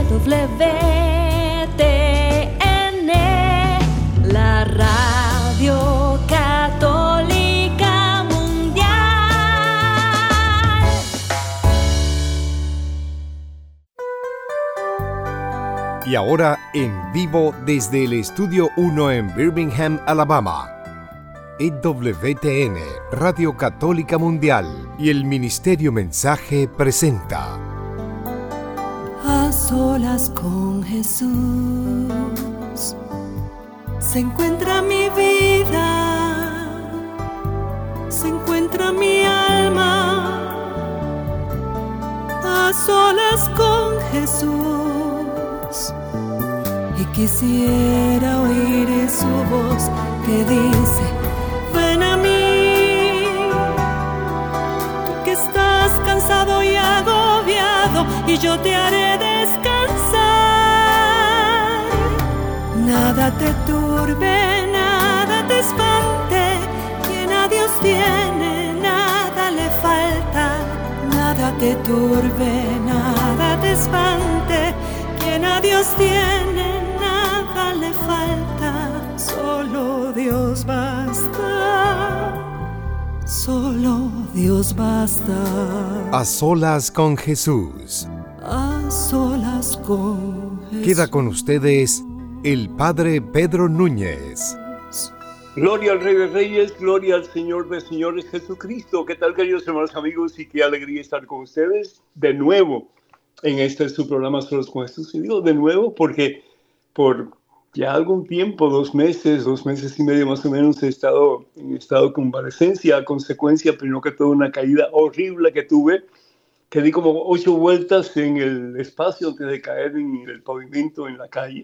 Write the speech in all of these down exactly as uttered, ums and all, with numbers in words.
W T N, la radio católica mundial. Y ahora en vivo desde el Estudio uno en Birmingham, Alabama, E W T N, Radio Católica Mundial y el Ministerio Mensaje presenta A solas con Jesús se encuentra mi vida, se encuentra mi alma. A solas con Jesús, y quisiera oír su voz que dice: ven a mí, tú que estás cansado y agobiado, y yo te haré descansar. Nada te turbe, nada te espante, quien a Dios tiene, nada le falta. Nada te turbe, nada te espante, quien a Dios tiene, nada le falta. Solo Dios basta, solo Dios basta. A solas con Jesús. A solas con Jesús. Queda con ustedes el Padre Pedro Núñez. Gloria al Rey de Reyes, gloria al Señor de Señores, Jesucristo. ¿Qué tal, queridos hermanos, amigos? Y qué alegría estar con ustedes de nuevo en este su programa Solos con Jesús. Y digo de nuevo porque por ya algún tiempo, dos meses, dos meses y medio más o menos, he estado en estado de convalecencia a consecuencia, primero que todo, una caída horrible que tuve, que di como ocho vueltas en el espacio antes de caer en el pavimento en la calle.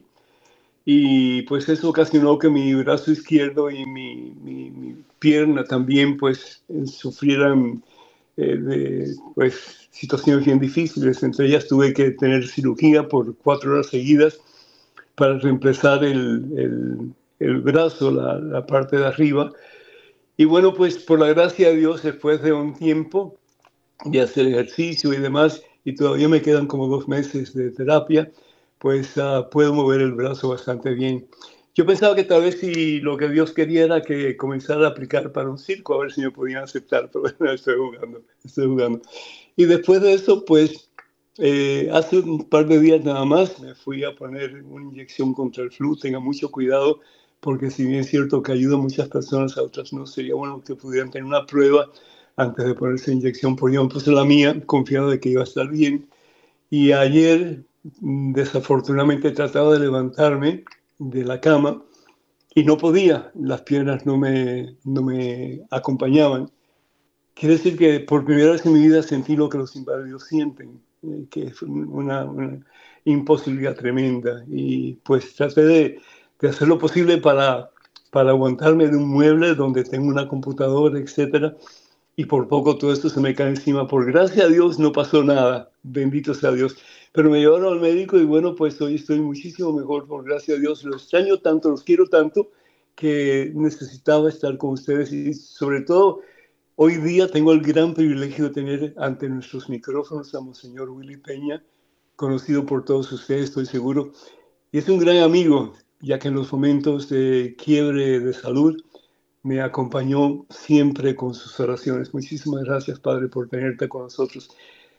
Y pues eso ocasionó que mi brazo izquierdo y mi, mi, mi pierna también pues sufrieran eh, de pues, situaciones bien difíciles. Entre ellas tuve que tener cirugía por cuatro horas seguidas para reemplazar el, el, el brazo, la, la parte de arriba. Y bueno, pues por la gracia de Dios, después de un tiempo de hacer ejercicio y demás, y todavía me quedan como dos meses de terapia, pues uh, puedo mover el brazo bastante bien. Yo pensaba que tal vez si lo que Dios quería era que comenzara a aplicar para un circo, a ver si me podían aceptar, pero bueno, estoy jugando, estoy jugando. Y después de eso, pues, eh, hace un par de días nada más me fui a poner una inyección contra el flu. Tenga mucho cuidado, porque si bien es cierto que ayuda a muchas personas, a otras no, sería bueno que pudieran tener una prueba antes de ponerse inyección, porque yo me puse la mía, confiado de que iba a estar bien. Y ayer, desafortunadamente, trataba de levantarme de la cama y no podía, las piernas no me, no me acompañaban. Quiere decir que por primera vez en mi vida sentí lo que los inválidos sienten, eh, que es una, una imposibilidad tremenda. Y pues traté de, de hacer lo posible para, para aguantarme de un mueble donde tengo una computadora, etcétera. Y por poco todo esto se me cae encima. Por gracia a Dios no pasó nada, bendito sea Dios. Pero me llevaron al médico y bueno, pues hoy estoy muchísimo mejor, por gracia a Dios. Los extraño tanto, los quiero tanto, que necesitaba estar con ustedes. Y sobre todo, hoy día tengo el gran privilegio de tener ante nuestros micrófonos a Monseñor Willy Peña, conocido por todos ustedes, estoy seguro. Y es un gran amigo, ya que en los momentos de quiebre de salud me acompañó siempre con sus oraciones. Muchísimas gracias, Padre, por tenerte con nosotros.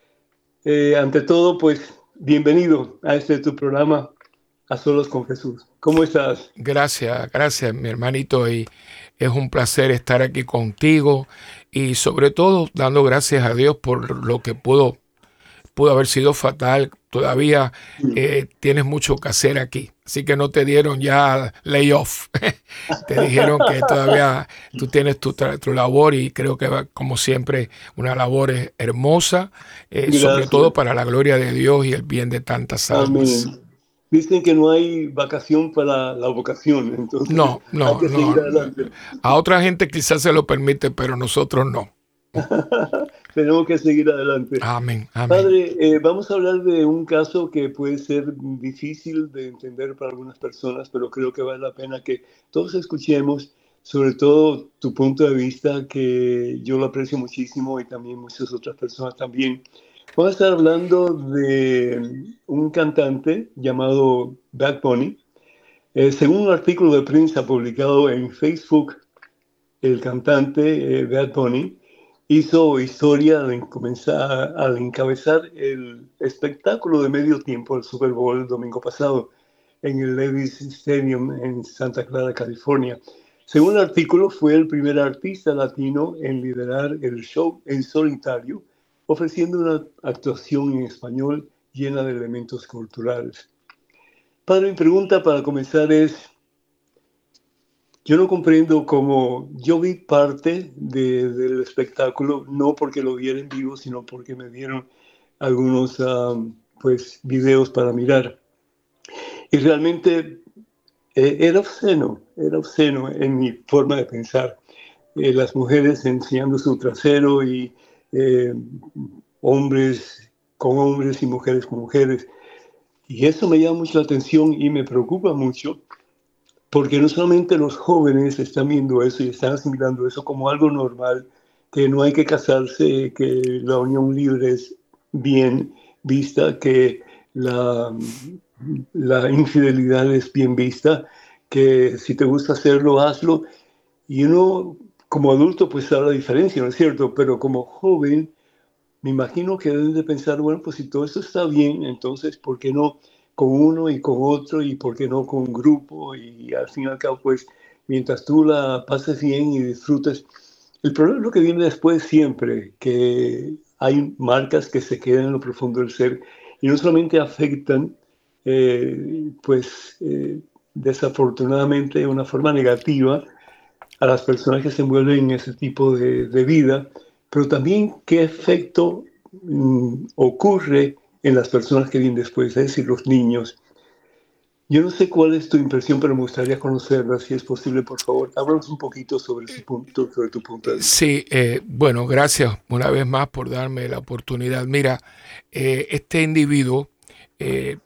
Eh, ante todo, pues, bienvenido a este tu programa, A Solos con Jesús. ¿Cómo estás? Gracias, gracias, mi hermanito. Y es un placer estar aquí contigo y sobre todo dando gracias a Dios por lo que pudo, pudo haber sido fatal. Todavía eh, tienes mucho que hacer aquí. Así que no te dieron ya layoff. Te dijeron que todavía tú tienes tu, tu labor y creo que va, como siempre, una labor hermosa, eh, sobre todo para la gloria de Dios y el bien de tantas almas. Amén. Dicen que no hay vacación para la vocación, entonces no, no, hay que no. seguir adelante. A otra gente quizás se lo permite, pero nosotros no. Tenemos que seguir adelante. Amén, amén. Padre, eh, vamos a hablar de un caso que puede ser difícil de entender para algunas personas, pero creo que vale la pena que todos escuchemos, sobre todo tu punto de vista, que yo lo aprecio muchísimo y también muchas otras personas también. Vamos a estar hablando de un cantante llamado Bad Bunny. Eh, según un artículo de prensa publicado en Facebook, el cantante eh, Bad Bunny hizo historia al, comenzar, al encabezar el espectáculo de medio tiempo del Super Bowl el domingo pasado en el Levi's Stadium en Santa Clara, California. Según el artículo, fue el primer artista latino en liderar el show en solitario, ofreciendo una actuación en español llena de elementos culturales. Padre, mi pregunta para comenzar es, yo no comprendo cómo yo vi parte de, del espectáculo, no porque lo viera en vivo, sino porque me dieron algunos um, pues, videos para mirar. Y realmente eh, era obsceno, era obsceno en mi forma de pensar. Eh, las mujeres enseñando su trasero y eh, hombres con hombres y mujeres con mujeres. Y eso me llama mucho la atención y me preocupa mucho, porque no solamente los jóvenes están viendo eso y están asimilando eso como algo normal, que no hay que casarse, que la unión libre es bien vista, que la, la infidelidad es bien vista, que si te gusta hacerlo, hazlo. Y uno, como adulto, pues sabe la diferencia, ¿no es cierto? Pero como joven, me imagino que deben de pensar, bueno, pues si todo esto está bien, entonces, ¿por qué no con uno y con otro? ¿Y por qué no con un grupo? Y al fin y al cabo, pues, mientras tú la pases bien y disfrutes. El problema es lo que viene después siempre, que hay marcas que se quedan en lo profundo del ser y no solamente afectan, eh, pues, eh, desafortunadamente de una forma negativa a las personas que se envuelven en ese tipo de, de vida, pero también qué efecto mm, ocurre en las personas que vienen después, es decir, los niños. Yo no sé cuál es tu impresión, pero me gustaría conocerla, si es posible, por favor. Háblanos un poquito sobre, su punto, sobre tu punto de vista. Sí, eh, bueno, gracias una vez más por darme la oportunidad. Mira, eh, este individuo eh,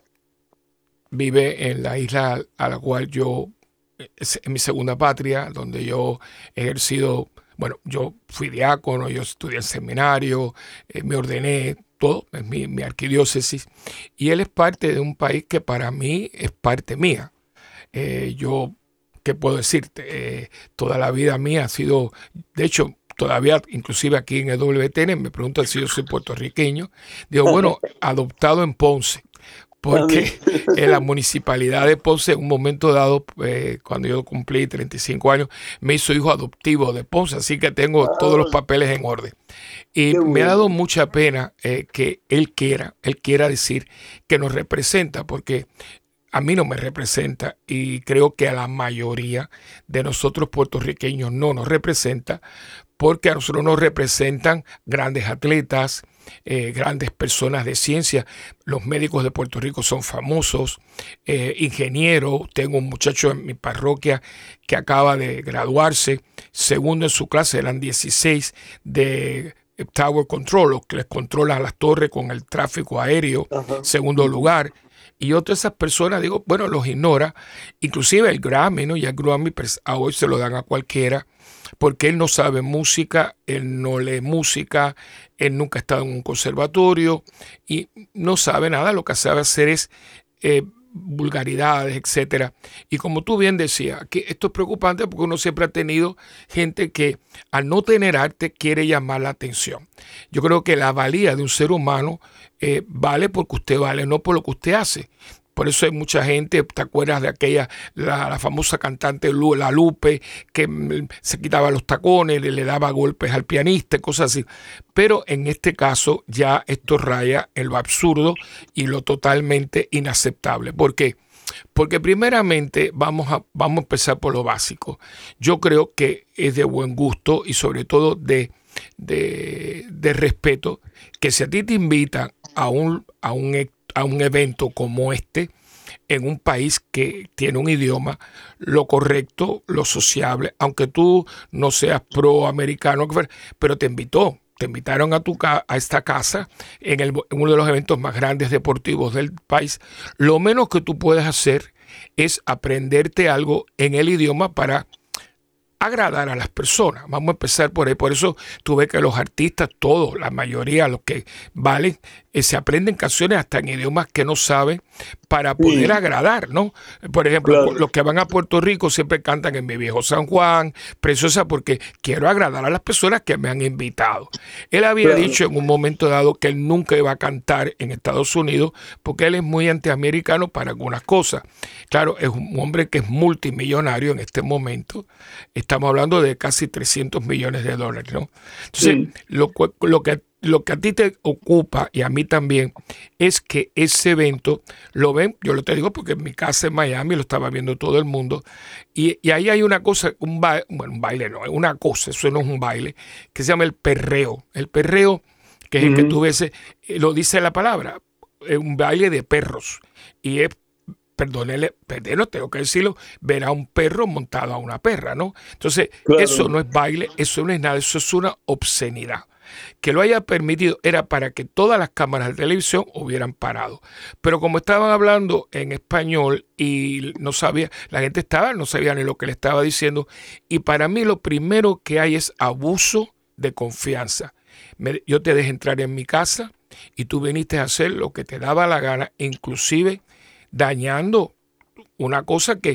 vive en la isla a la cual yo, es mi segunda patria, donde yo he ejercido. Bueno, yo fui diácono, yo estudié en seminario, eh, me ordené, todo, es mi, mi arquidiócesis. Y él es parte de un país que para mí es parte mía. Eh, yo, ¿qué puedo decirte? Eh, toda la vida mía ha sido, de hecho, todavía, inclusive aquí en el W T N, me preguntan si yo soy puertorriqueño. Digo, bueno, adoptado en Ponce. Porque en la municipalidad de Ponce, en un momento dado, eh, cuando yo cumplí treinta y cinco años, me hizo hijo adoptivo de Ponce, así que tengo todos los papeles en orden. Y me ha dado mucha pena eh, que él quiera, él quiera decir que nos representa, porque a mí no me representa y creo que a la mayoría de nosotros puertorriqueños no nos representa, porque a nosotros nos representan grandes atletas, Eh, grandes personas de ciencia. Los médicos de Puerto Rico son famosos, eh, ingenieros. Tengo un muchacho en mi parroquia que acaba de graduarse, segundo en su clase, eran dieciséis de Tower Control, los que les controlan las torres con el tráfico aéreo. Ajá. Segundo lugar. Y otras esas personas, digo, bueno, los ignora. Inclusive el Grammy, ¿no? Y el Grammy pues, a hoy se lo dan a cualquiera, porque él no sabe música, él no lee música, él nunca ha estado en un conservatorio y no sabe nada. Lo que sabe hacer es eh, vulgaridades, etcétera. Y como tú bien decías, que esto es preocupante porque uno siempre ha tenido gente que al no tener arte quiere llamar la atención. Yo creo que la valía de un ser humano eh, vale porque usted vale, no por lo que usted hace. Por eso hay mucha gente, ¿te acuerdas de aquella, la, la famosa cantante La Lupe, que se quitaba los tacones, le, le daba golpes al pianista, cosas así? Pero en este caso ya esto raya en lo absurdo y lo totalmente inaceptable. ¿Por qué? Porque primeramente vamos a, vamos a empezar por lo básico. Yo creo que es de buen gusto y sobre todo de, de, de respeto que si a ti te invitan a un, a un a un evento como este, en un país que tiene un idioma, lo correcto, lo sociable, aunque tú no seas proamericano, pero te invitó, te invitaron a, tu, a esta casa en, el, en uno de los eventos más grandes deportivos del país, lo menos que tú puedes hacer es aprenderte algo en el idioma para agradar a las personas. Vamos a empezar por ahí. Por eso tú ves que los artistas, todos, la mayoría, los que valen, eh, se aprenden canciones hasta en idiomas que no saben para poder sí. agradar, ¿no? Por ejemplo, claro. los que van a Puerto Rico siempre cantan en Mi Viejo San Juan, Preciosa, porque quiero agradar a las personas que me han invitado. Él había claro. dicho en un momento dado que él nunca iba a cantar en Estados Unidos porque él es muy antiamericano para algunas cosas. Claro, es un hombre que es multimillonario en este momento. Estamos hablando de casi trescientos millones de dólares, ¿no? Entonces, sí. lo, lo que Lo que a ti te ocupa y a mí también es que ese evento lo ven, yo lo te digo porque en mi casa en Miami lo estaba viendo todo el mundo, y, y ahí hay una cosa, un baile, bueno, un baile no, es una cosa, eso no es un baile, que se llama el perreo. El perreo, que es uh-huh. el que tú ves, lo dice la palabra, es un baile de perros, y es, perdónele, no tengo que decirlo, ver a un perro montado a una perra, ¿no? Entonces, claro. eso no es baile, eso no es nada, eso es una obscenidad. Que lo haya permitido era para que todas las cámaras de televisión hubieran parado. Pero como estaban hablando en español y no sabía, la gente estaba, no sabía ni lo que le estaba diciendo. Y para mí lo primero que hay es abuso de confianza. Me, yo te dejé entrar en mi casa y tú viniste a hacer lo que te daba la gana, inclusive dañando una cosa que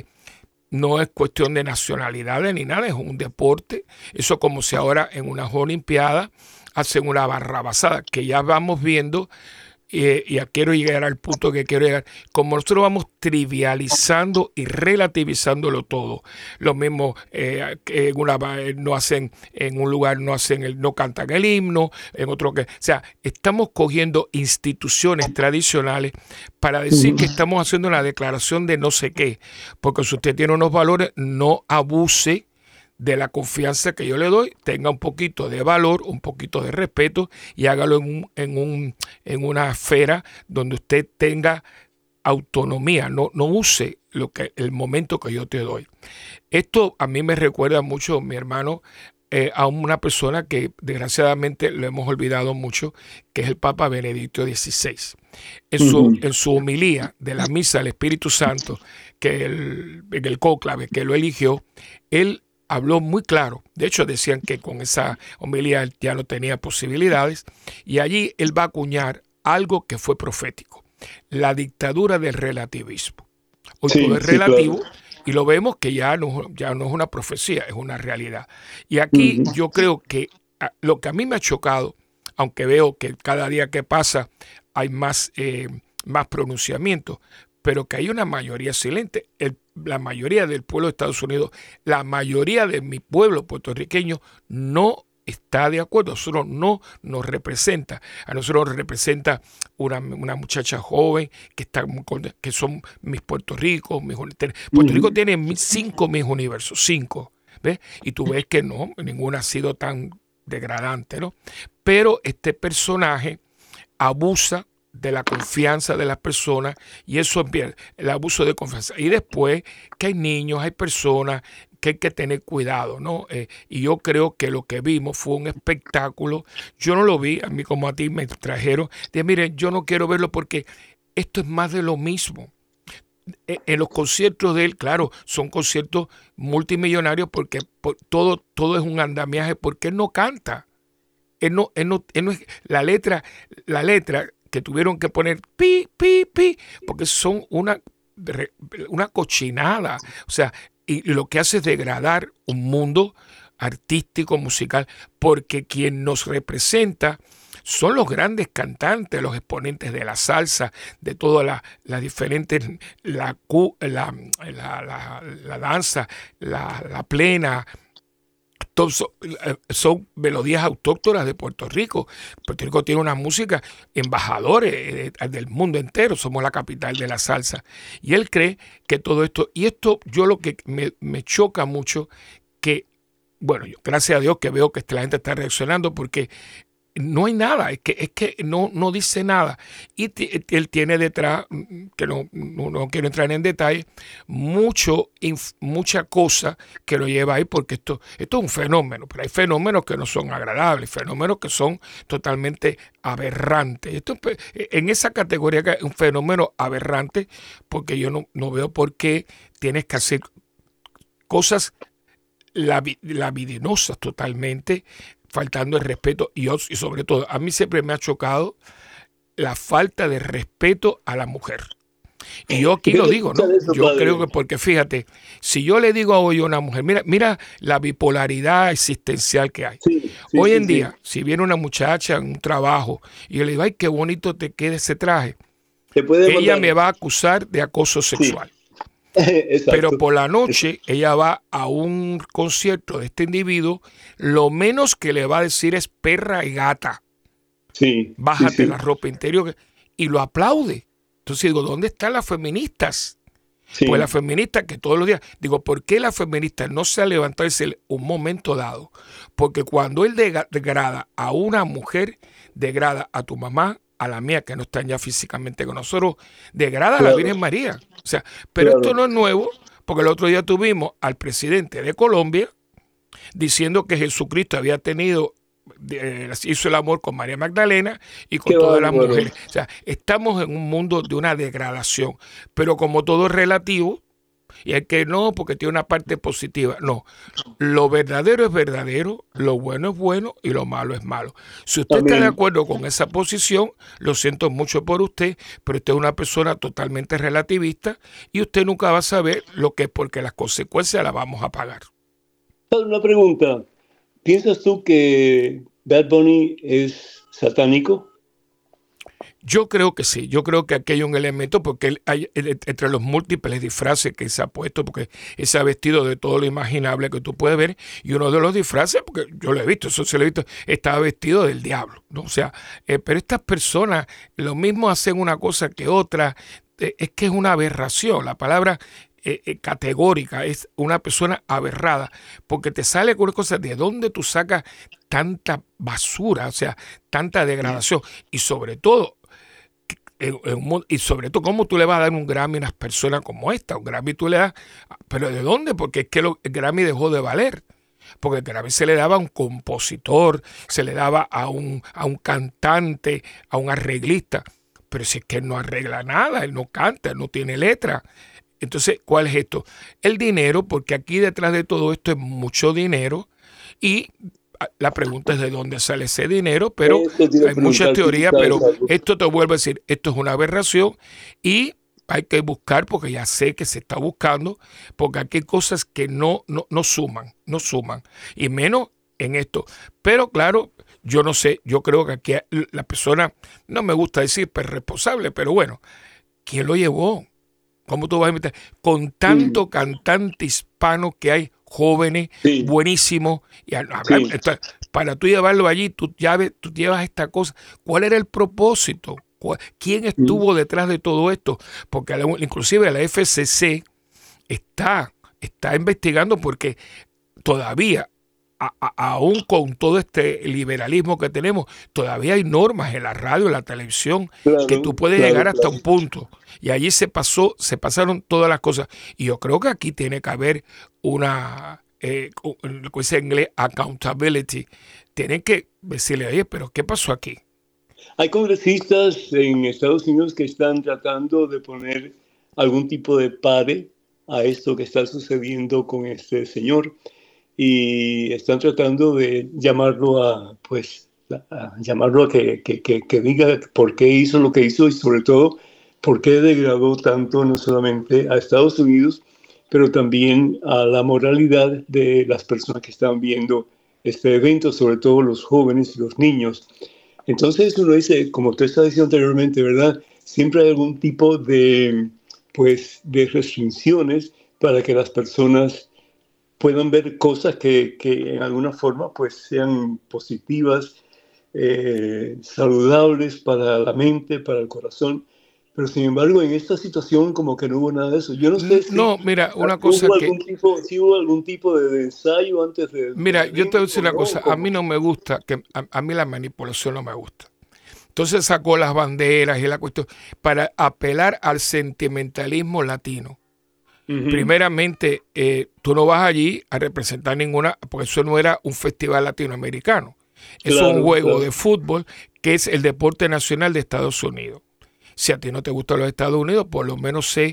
no es cuestión de nacionalidades ni nada, es un deporte. Eso como si ahora en unas Olimpiadas hacen una barrabasada, que ya vamos viendo, eh, y ya quiero llegar al punto que quiero llegar, como nosotros vamos trivializando y relativizándolo todo. Lo mismo, eh, en una, no hacen, en un lugar no hacen el, no cantan el himno, en otro que, o sea, estamos cogiendo instituciones tradicionales para decir que estamos haciendo una declaración de no sé qué, porque si usted tiene unos valores, no abuse de la confianza que yo le doy, tenga un poquito de valor, un poquito de respeto y hágalo en, un, en, un, en una esfera donde usted tenga autonomía, no, no use lo que, el momento que yo te doy. Esto a mí me recuerda mucho, mi hermano, eh, a una persona que desgraciadamente lo hemos olvidado mucho, que es el Papa Benedicto dieciséis. En su, uh-huh. en su homilía de la misa del Espíritu Santo, que el, en el cónclave que lo eligió, él habló muy claro. De hecho, decían que con esa homilía él ya no tenía posibilidades, y allí él va a acuñar algo que fue profético: la dictadura del relativismo. Hoy sí, todo es sí, relativo, claro. Y lo vemos que ya no, ya no es una profecía, es una realidad. Y aquí uh-huh. yo creo que lo que a mí me ha chocado, aunque veo que cada día que pasa hay más, eh, más pronunciamientos, pero que hay una mayoría silente. El, la mayoría del pueblo de Estados Unidos, la mayoría de mi pueblo puertorriqueño no está de acuerdo. A nosotros no nos representa. A nosotros nos representa una, una muchacha joven que, está, que son mis Puerto Rico. Mis, Puerto Rico tiene cinco mis universos, cinco. ¿Ves? Y tú ves que no, ninguna ha sido tan degradante, ¿no? Pero este personaje abusa de la confianza de las personas, y eso es el abuso de confianza. Y después que hay niños, hay personas que hay que tener cuidado, ¿no? Eh, y yo creo que lo que vimos fue un espectáculo. Yo no lo vi, a mí como a ti me trajeron, de miren, yo no quiero verlo porque esto es más de lo mismo. En los conciertos de él, claro, son conciertos multimillonarios porque por, todo, todo es un andamiaje, porque él no canta. Él no, él no, él no es, la letra, la letra que tuvieron que poner pi, pi, pi, porque son una, una cochinada. O sea, y lo que hace es degradar un mundo artístico, musical, porque quien nos representa son los grandes cantantes, los exponentes de la salsa, de todas las la diferentes, la, la, la, la, la danza, la, la plena. Son, son melodías autóctonas de Puerto Rico. Puerto Rico tiene una música, embajadores del mundo entero, somos la capital de la salsa. Y él cree que todo esto, y esto yo lo que me, me choca mucho, que, bueno, yo, gracias a Dios que veo que la gente está reaccionando, porque no hay nada, es que, es que no, no dice nada. Y t- él tiene detrás, que no, no, no quiero entrar en detalle, mucho, inf, mucha cosa que lo lleva ahí, porque esto, esto es un fenómeno, pero hay fenómenos que no son agradables, fenómenos que son totalmente aberrantes. Esto, en esa categoría que es un fenómeno aberrante, porque yo no, no veo por qué tienes que hacer cosas labidinosas totalmente, faltando el respeto, y, y sobre todo, a mí siempre me ha chocado la falta de respeto a la mujer. Y yo aquí lo digo, ¿no? Yo creo que porque fíjate, si yo le digo hoy a una mujer, mira, mira la bipolaridad existencial que hay. Sí, sí, hoy en sí, día, sí. si viene una muchacha en un trabajo y yo le digo, ay, qué bonito te queda ese traje, ella mandar. me va a acusar de acoso sexual. Sí. Pero por la noche ella va a un concierto de este individuo, lo menos que le va a decir es perra y gata. Sí, Bájate sí, sí. la ropa interior y lo aplaude. Entonces digo, ¿dónde están las feministas? Sí. Pues las feministas que todos los días, digo, ¿por qué las feministas no se han levantado un momento dado? Porque cuando él degrada a una mujer, degrada a tu mamá, a la mía, que no están ya físicamente con nosotros, degrada claro. a la Virgen María. O sea, pero claro. esto no es nuevo, porque el otro día tuvimos al presidente de Colombia diciendo que Jesucristo había tenido hizo el amor con María Magdalena y con Qué todas bueno, las mujeres. O sea, estamos en un mundo de una degradación, pero como todo es relativo, y el que no, porque tiene una parte positiva, no. Lo verdadero es verdadero, lo bueno es bueno y lo malo es malo. Si usted También. está de acuerdo con esa posición, lo siento mucho por usted, pero usted es una persona totalmente relativista y usted nunca va a saber lo que es, porque las consecuencias las vamos a pagar. Una pregunta. ¿Piensas tú que Bad Bunny es satánico? Yo creo que sí, yo creo que aquí hay un elemento, porque él hay, entre los múltiples disfraces que se ha puesto, porque él se ha vestido de todo lo imaginable que tú puedes ver, y uno de los disfraces, porque yo lo he visto, eso se lo he visto, estaba vestido del diablo, ¿no? O sea, eh, pero estas personas lo mismo hacen una cosa que otra, eh, es que es una aberración, la palabra Eh, eh, categórica, es una persona aberrada, porque te sale con una cosa, ¿de dónde tú sacas tanta basura? O sea, tanta degradación, y sobre todo, en, en, y sobre todo, ¿cómo tú le vas a dar un Grammy a unas personas como esta? Un Grammy tú le das, ¿pero de dónde? Porque es que lo, el Grammy dejó de valer. Porque el Grammy se le daba a un compositor, se le daba a un, a un cantante, a un arreglista, pero si es que él no arregla nada, él no canta, él no tiene letra. Entonces, ¿cuál es esto? El dinero, porque aquí detrás de todo esto es mucho dinero, y la pregunta es de dónde sale ese dinero, pero hay muchas teorías, pero esto te vuelvo a decir, esto es una aberración y hay que buscar, porque ya sé que se está buscando, porque aquí hay cosas que no, no, no suman, no suman, y menos en esto. Pero claro, yo no sé, yo creo que aquí la persona, no me gusta decir pues, responsable, pero bueno, ¿quién lo llevó? ¿Cómo tú vas a invitar? Con tanto sí. cantante hispano que hay, jóvenes, sí. buenísimos, y hablar, sí. entonces, para tú llevarlo allí, tú, llaves, tú llevas esta cosa. ¿Cuál era el propósito? ¿Quién estuvo sí. detrás de todo esto? Porque la, inclusive la F C C está, está investigando, porque todavía, a, a, aún con todo este liberalismo que tenemos, todavía hay normas en la radio, en la televisión, claro, que tú puedes claro, llegar hasta claro. un punto. Y allí se pasó, se pasaron todas las cosas. Y yo creo que aquí tiene que haber una, eh, lo que dice en inglés, accountability. Tienen que decirle, oye, pero ¿qué pasó aquí? Hay congresistas en Estados Unidos que están tratando de poner algún tipo de pare a esto que está sucediendo con este señor. Y están tratando de llamarlo a, pues, a llamarlo a que, que, que, que diga por qué hizo lo que hizo y sobre todo por qué degradó tanto no solamente a Estados Unidos, pero también a la moralidad de las personas que están viendo este evento, sobre todo los jóvenes y los niños. Entonces uno dice, como usted está diciendo anteriormente, ¿verdad? Siempre hay algún tipo de, pues, de restricciones para que las personas puedan ver cosas que, que en alguna forma pues, sean positivas, eh, saludables para la mente, para el corazón. Pero sin embargo, en esta situación como que no hubo nada de eso. Yo no sé si, no, mira, una cosa hubo que... algún tipo, si hubo algún tipo de, de ensayo antes de... Mira, de yo te voy a decir una ¿no? cosa. A mí no me gusta, que a, a mí la manipulación no me gusta. Entonces sacó las banderas y la cuestión para apelar al sentimentalismo latino. Uh-huh. Primeramente, eh, tú no vas allí a representar ninguna, porque eso no era un festival latinoamericano. Eso claro, es un juego claro. de fútbol que es el deporte nacional de Estados Unidos. Si a ti no te gustan los Estados Unidos, por lo menos sé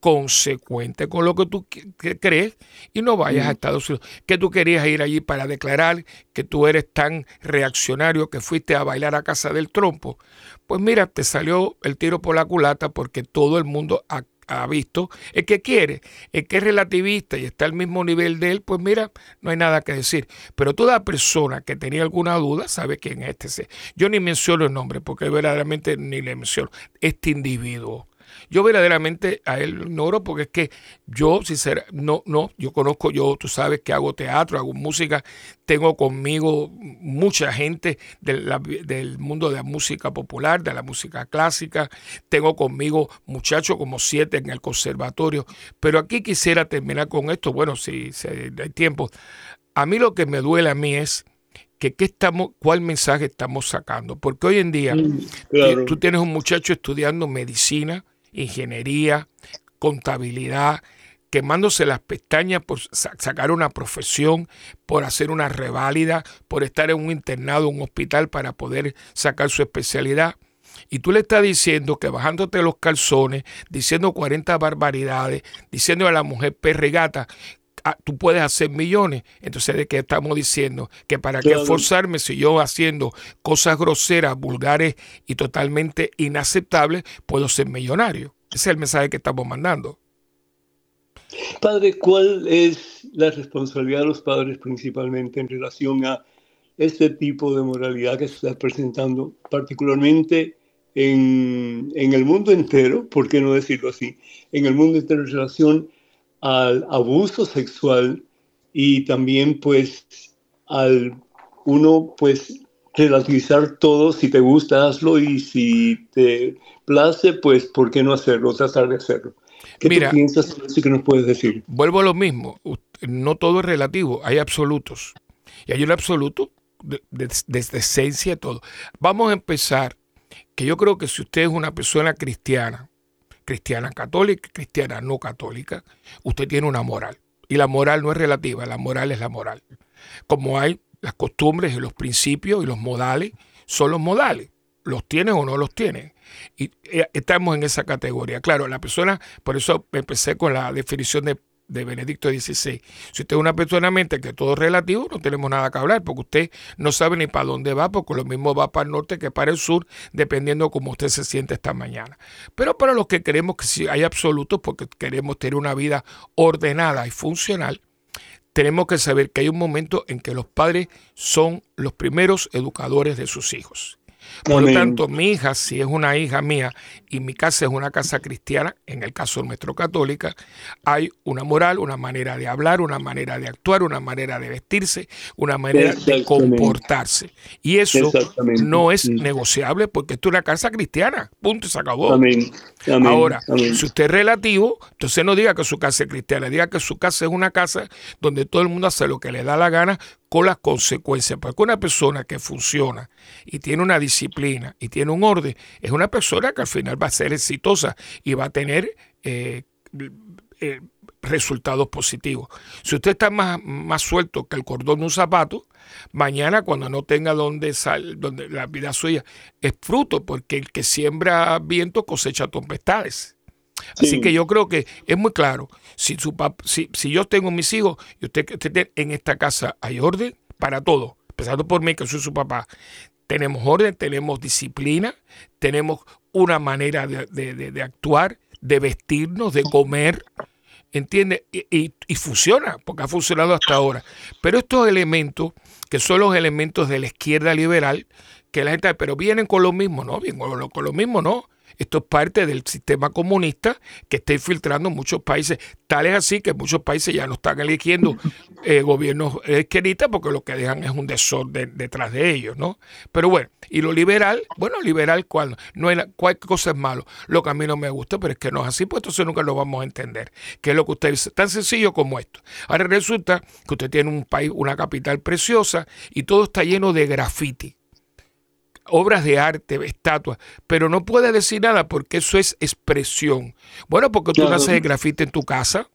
consecuente con lo que tú que crees y no vayas a Estados Unidos. Que tú querías ir allí para declarar que tú eres tan reaccionario que fuiste a bailar a casa del trompo. Pues mira, te salió el tiro por la culata porque todo el mundo ha, ha visto. El que quiere, el que es relativista y está al mismo nivel de él, pues mira, no hay nada que decir. Pero toda persona que tenía alguna duda sabe quién es este. Yo ni menciono el nombre porque verdaderamente ni le menciono. Este individuo. Yo verdaderamente a él lo ignoro porque es que yo, sinceramente, no, no, yo conozco, yo, tú sabes que hago teatro, hago música, tengo conmigo mucha gente de la, del mundo de la música popular, de la música clásica, tengo conmigo muchachos como siete en el conservatorio, pero aquí quisiera terminar con esto, bueno, si, si hay tiempo. A mí lo que me duele a mí es que qué estamos, cuál mensaje estamos sacando, porque hoy en día mm, claro. tú tienes un muchacho estudiando medicina, ingeniería, contabilidad, quemándose las pestañas por sacar una profesión, por hacer una reválida, por estar en un internado, un hospital para poder sacar su especialidad. Y tú le estás diciendo que bajándote los calzones, diciendo cuarenta barbaridades, diciendo a la mujer perregata, ah, tú puedes hacer millones. Entonces, ¿de qué estamos diciendo? Que para claro. qué esforzarme si yo haciendo cosas groseras, vulgares y totalmente inaceptables, puedo ser millonario. Ese es el mensaje que estamos mandando. Padre, ¿cuál es la responsabilidad de los padres principalmente en relación a este tipo de moralidad que se está presentando, particularmente en, en el mundo entero, por qué no decirlo así, en el mundo entero en relación al abuso sexual y también pues al uno pues relativizar todo, si te gusta hazlo y si te place pues por qué no hacerlo, tratar de hacerlo? ¿Qué Mira, tú piensas sobre eso que nos puedes decir? Vuelvo a lo mismo, no todo es relativo, hay absolutos y hay un absoluto de, de, desde esencia y todo. Vamos a empezar que yo creo que si usted es una persona cristiana, cristiana católica, cristiana no católica, usted tiene una moral. Y la moral no es relativa, la moral es la moral. Como hay las costumbres y los principios y los modales, son los modales. ¿Los tienen o no los tienen? Y eh, estamos en esa categoría. Claro, la persona, por eso empecé con la definición de de Benedicto dieciséis. Si usted es una persona mente que todo es relativo, no tenemos nada que hablar, porque usted no sabe ni para dónde va, porque lo mismo va para el norte que para el sur, dependiendo cómo usted se siente esta mañana. Pero para los que queremos que sí hay absolutos, porque queremos tener una vida ordenada y funcional, tenemos que saber que hay un momento en que los padres son los primeros educadores de sus hijos. Por Amén. Lo tanto, mi hija, si es una hija mía y mi casa es una casa cristiana, en el caso nuestro católica, hay una moral, una manera de hablar, una manera de actuar, una manera de vestirse, una manera de comportarse. Y eso no es negociable porque esto es una casa cristiana. Punto, se acabó. Amén. Amén. Ahora, Amén. si usted es relativo, entonces no diga que su casa es cristiana, diga que su casa es una casa donde todo el mundo hace lo que le da la gana con las consecuencias. Porque una persona que funciona y tiene una disciplina y tiene un orden, es una persona que al final va a ser exitosa y va a tener eh, eh, resultados positivos. Si usted está más, más suelto que el cordón de un zapato, mañana cuando no tenga donde sal, donde la vida suya es fruto, porque el que siembra viento cosecha tempestades. Sí. Así que yo creo que es muy claro. Si, su pap, si, si yo tengo mis hijos y usted, usted en esta casa hay orden para todo, empezando por mí que soy su papá. Tenemos orden, tenemos disciplina, tenemos una manera de, de, de, de actuar, de vestirnos, de comer, ¿entiende? Y, y, y funciona, porque ha funcionado hasta ahora. Pero estos elementos, que son los elementos de la izquierda liberal, que la gente, pero vienen con lo mismo, ¿no? Bien, con lo, con lo mismo, ¿no? Esto es parte del sistema comunista que está infiltrando muchos países. Tal es así que muchos países ya no están eligiendo eh, gobiernos izquierdistas porque lo que dejan es un desorden detrás de ellos, ¿no? Pero bueno, y lo liberal, bueno, liberal, ¿cuál? No es, ¿cuál cosa es malo? Lo que a mí no me gusta, pero es que no es así, pues entonces nunca lo vamos a entender. ¿Qué es lo que usted dice? Tan sencillo como esto. Ahora resulta que usted tiene un país, una capital preciosa y todo está lleno de graffiti. Obras de arte, estatuas, pero no puede decir nada porque eso es expresión. Bueno, porque tú no haces el grafiti en tu casa.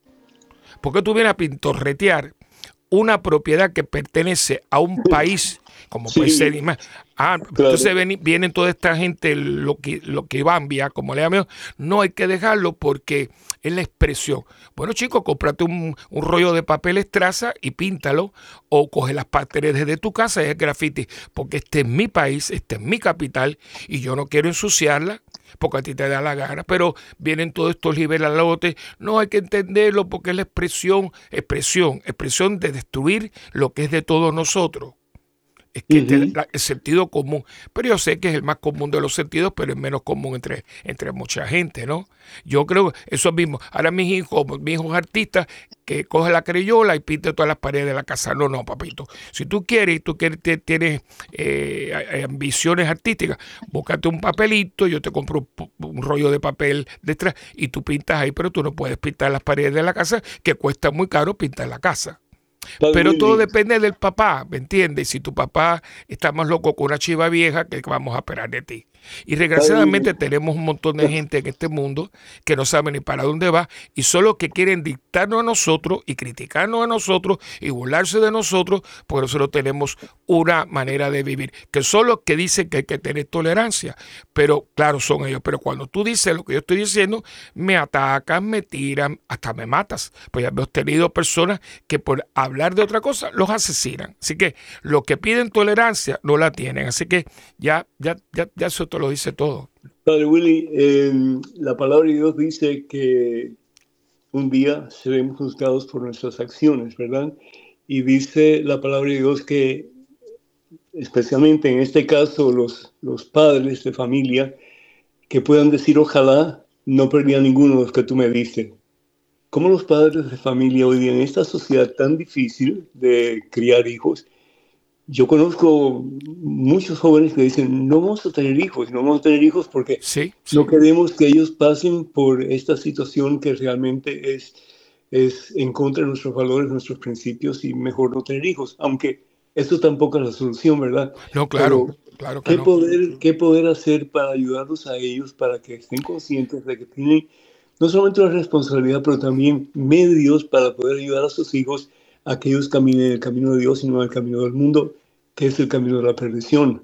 Porque tú vienes a pintorretear una propiedad que pertenece a un país como Sí, puede ser y más. Ah, claro. entonces ven, vienen toda esta gente, lo que, lo que bambia, como le llaman, no hay que dejarlo porque es la expresión. Bueno, chicos, cómprate un, un rollo de papel estraza y píntalo, o coge las paredes de tu casa y es graffiti, porque este es mi país, este es mi capital y yo no quiero ensuciarla porque a ti te da la gana. Pero vienen todos estos liberalotes, no hay que entenderlo porque es la expresión, expresión, expresión de destruir lo que es de todos nosotros. Es que uh-huh. te, el sentido común, pero yo sé que es el más común de los sentidos, pero es menos común entre, entre mucha gente, ¿no? Yo creo eso mismo. Ahora mis hijos, mis hijos artistas, que coge la crayola y pinta todas las paredes de la casa. No, no, papito. Si tú quieres y tú quieres, tienes eh, ambiciones artísticas, búscate un papelito, yo te compro un, un rollo de papel detrás y tú pintas ahí, pero tú no puedes pintar las paredes de la casa, que cuesta muy caro pintar la casa. Pero todo depende del papá, ¿me entiendes? Si tu papá está más loco con una chiva vieja, ¿qué vamos a esperar de ti? Y desgraciadamente tenemos un montón de gente en este mundo que no sabe ni para dónde va y solo que quieren dictarnos a nosotros y criticarnos a nosotros y burlarse de nosotros, porque nosotros tenemos una manera de vivir, que son los que dicen que hay que tener tolerancia, pero claro, son ellos. Pero cuando tú dices lo que yo estoy diciendo, me atacan, me tiran, hasta me matas. Pues ya hemos tenido personas que por hablar de otra cosa los asesinan. Así que los que piden tolerancia no la tienen. Así que ya, ya, ya, ya eso te lo dice todo. Padre Willie, eh, la palabra de Dios dice que un día seremos juzgados por nuestras acciones, ¿verdad? Y dice la palabra de Dios que, especialmente en este caso, los, los padres de familia, que puedan decir, ojalá no perdía ninguno de los que tú me diste. ¿Cómo los padres de familia hoy día en esta sociedad tan difícil de criar hijos? Yo conozco muchos jóvenes que dicen, no vamos a tener hijos, no vamos a tener hijos porque sí, sí. no queremos que ellos pasen por esta situación que realmente es, es en contra de nuestros valores, nuestros principios, y mejor no tener hijos. Aunque eso tampoco es la solución, ¿verdad? No, claro, Pero, claro que ¿qué no. Poder, ¿Qué poder hacer para ayudarlos a ellos, para que estén conscientes de que tienen no solamente una responsabilidad, pero también medios para poder ayudar a sus hijos a que ellos caminen el camino de Dios y no el camino del mundo, que es el camino de la perdición?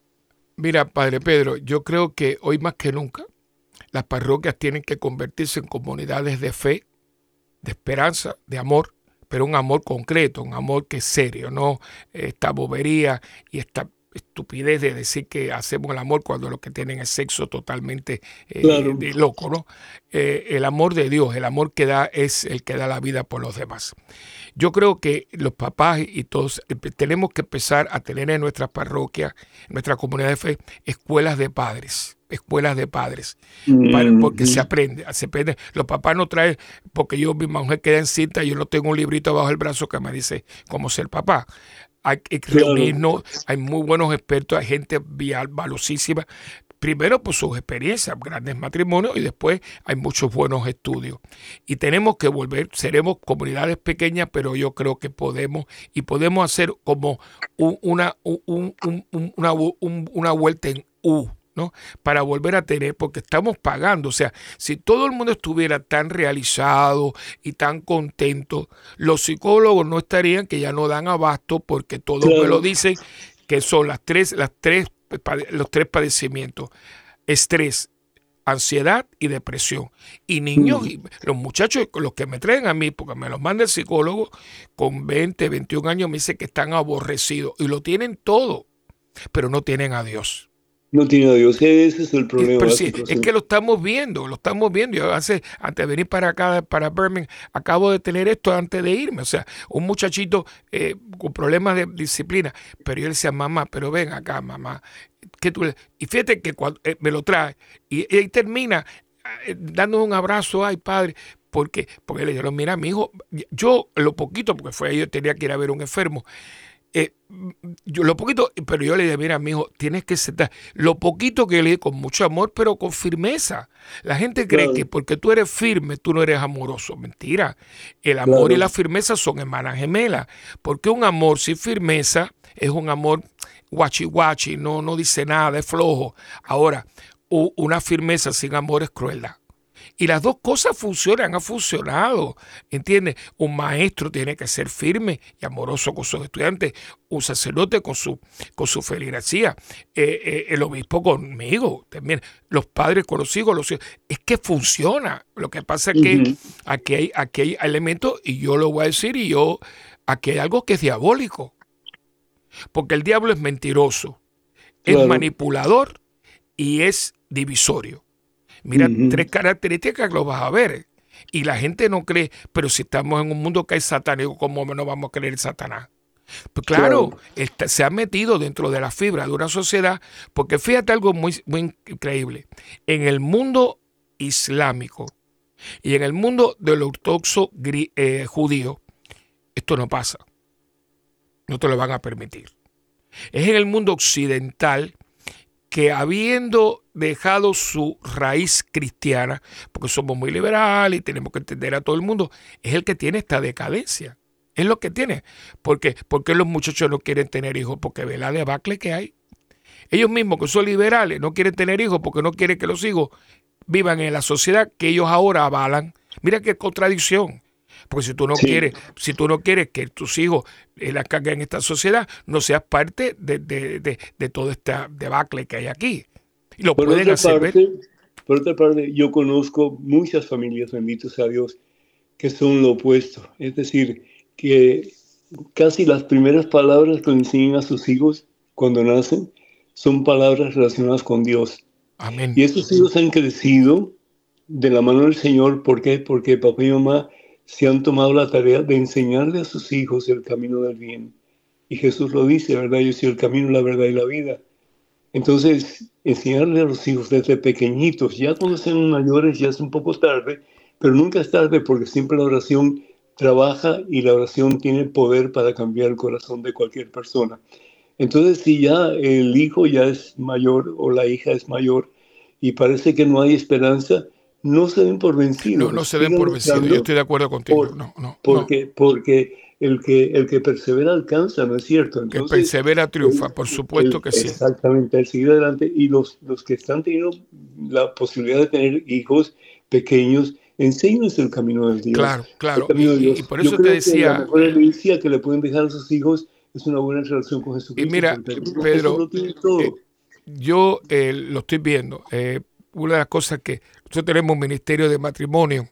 Mira, Padre Pedro, yo creo que hoy más que nunca las parroquias tienen que convertirse en comunidades de fe, de esperanza, de amor, pero un amor concreto, un amor que es serio, no esta bobería y esta estupidez de decir que hacemos el amor cuando lo que tienen es sexo totalmente eh, claro. de loco, ¿no? Eh, el amor de Dios, el amor que da es el que da la vida por los demás. Yo creo que los papás y todos tenemos que empezar a tener en nuestras parroquias, en nuestra comunidad de fe, escuelas de padres, escuelas de padres, mm-hmm. para, porque se aprende, se aprende. Los papás no traen, porque yo, mi mujer queda encinta, yo no tengo un librito bajo el brazo que me dice cómo ser papá. Hay que reunirnos, hay muy buenos expertos, hay gente valiosísima. Primero por sus experiencias, grandes matrimonios, y después hay muchos buenos estudios. Y tenemos que volver, seremos comunidades pequeñas, pero yo creo que podemos, y podemos hacer como un, una, un, un, un, una, un, una vuelta en U, ¿no? Para volver a tener, porque estamos pagando. O sea, si todo el mundo estuviera tan realizado y tan contento, los psicólogos no estarían, que ya no dan abasto, porque todos claro. me lo dicen, que son las tres, las tres los tres padecimientos: estrés, ansiedad y depresión. Y niños, mm. los muchachos, los que me traen a mí, porque me los manda el psicólogo, con veinte, veintiún años, me dicen que están aborrecidos y lo tienen todo, pero no tienen a Dios. No tiene a Dios, ese es el problema. Pero sí, es que lo estamos viendo, lo estamos viendo. Yo hace, antes de venir para acá, para Birmingham, acabo de tener esto antes de irme. O sea, un muchachito eh, con problemas de disciplina. Pero yo le decía, mamá, pero ven acá, mamá. ¿Qué tú le? Y fíjate que cuando eh, me lo trae, y él termina eh, dándome un abrazo, ay, padre. Porque, porque le digo, mira, mi hijo, yo lo poquito, porque fue yo tenía que ir a ver a un enfermo. Eh, yo lo poquito, pero yo le dije, mira, mi hijo, tienes que sentar. Lo poquito que le dije, con mucho amor, pero con firmeza. La gente cree claro. que porque tú eres firme, tú no eres amoroso. Mentira. El amor claro. y la firmeza son hermanas gemelas. Porque un amor sin firmeza es un amor guachi guachi, no, no dice nada, es flojo. Ahora, una firmeza sin amor es crueldad. Y las dos cosas funcionan, han funcionado, ¿entiendes? Un maestro tiene que ser firme y amoroso con sus estudiantes, un sacerdote con su, con su feligresía, eh, eh, el obispo conmigo, también los padres con los hijos, los hijos. Es que funciona. Lo que pasa es que uh-huh. aquí, hay, aquí hay elementos, y yo lo voy a decir, y yo, aquí hay algo que es diabólico. Porque el diablo es mentiroso, claro. es manipulador y es divisorio. Mira, uh-huh. tres características que lo vas a ver. Y la gente no cree, pero si estamos en un mundo que es satánico, ¿cómo no vamos a creer en Satanás? Pues claro, claro. Está, se ha metido dentro de la fibra de una sociedad, porque fíjate algo muy, muy increíble. En el mundo islámico y en el mundo del ortodoxo eh, judío, esto no pasa. No te lo van a permitir. Es en el mundo occidental que, habiendo dejado su raíz cristiana, porque somos muy liberales y tenemos que entender a todo el mundo, es el que tiene esta decadencia. Es lo que tiene. ¿Por qué? Porque los muchachos no quieren tener hijos, porque ve la debacle que hay. Ellos mismos, que son liberales, no quieren tener hijos porque no quieren que los hijos vivan en la sociedad que ellos ahora avalan. Mira qué contradicción. Porque si tú no sí. quieres, si tú no quieres que tus hijos eh, la caguen en esta sociedad, no seas parte de, de, de, de todo este debacle que hay aquí. Y lo por pueden otra hacer parte, ver. Por otra parte, yo conozco muchas familias, benditos a Dios, que son lo opuesto. Es decir, que casi las primeras palabras que le enseñan a sus hijos cuando nacen son palabras relacionadas con Dios. Amén. Y esos hijos han crecido de la mano del Señor. ¿Por qué? Porque papá y mamá se han tomado la tarea de enseñarle a sus hijos el camino del bien. Y Jesús lo dice, ¿verdad? Yo soy el camino, la verdad y la vida. Entonces, enseñarle a los hijos desde pequeñitos, ya cuando sean mayores ya es un poco tarde, pero nunca es tarde, porque siempre la oración trabaja y la oración tiene poder para cambiar el corazón de cualquier persona. Entonces, si ya el hijo ya es mayor o la hija es mayor y parece que no hay esperanza, no se den por vencidos. No, no se den por vencidos. Yo estoy de acuerdo contigo. Por, no, no, porque, no. porque el que, el que persevera alcanza, ¿no es cierto? Entonces, que persevera triunfa, por supuesto el, que sí. Exactamente, el seguir adelante. Y los, los que están teniendo la posibilidad de tener hijos pequeños, enséñenles el camino del Dios. Claro, claro. Y, y, y por eso Yo te creo decía. Que la mejor herencia que le pueden dejar a sus hijos es una buena relación con Jesucristo. Y mira, Pedro, eh, yo eh, lo estoy viendo. Eh, una de las cosas que nosotros tenemos un ministerio de matrimonio,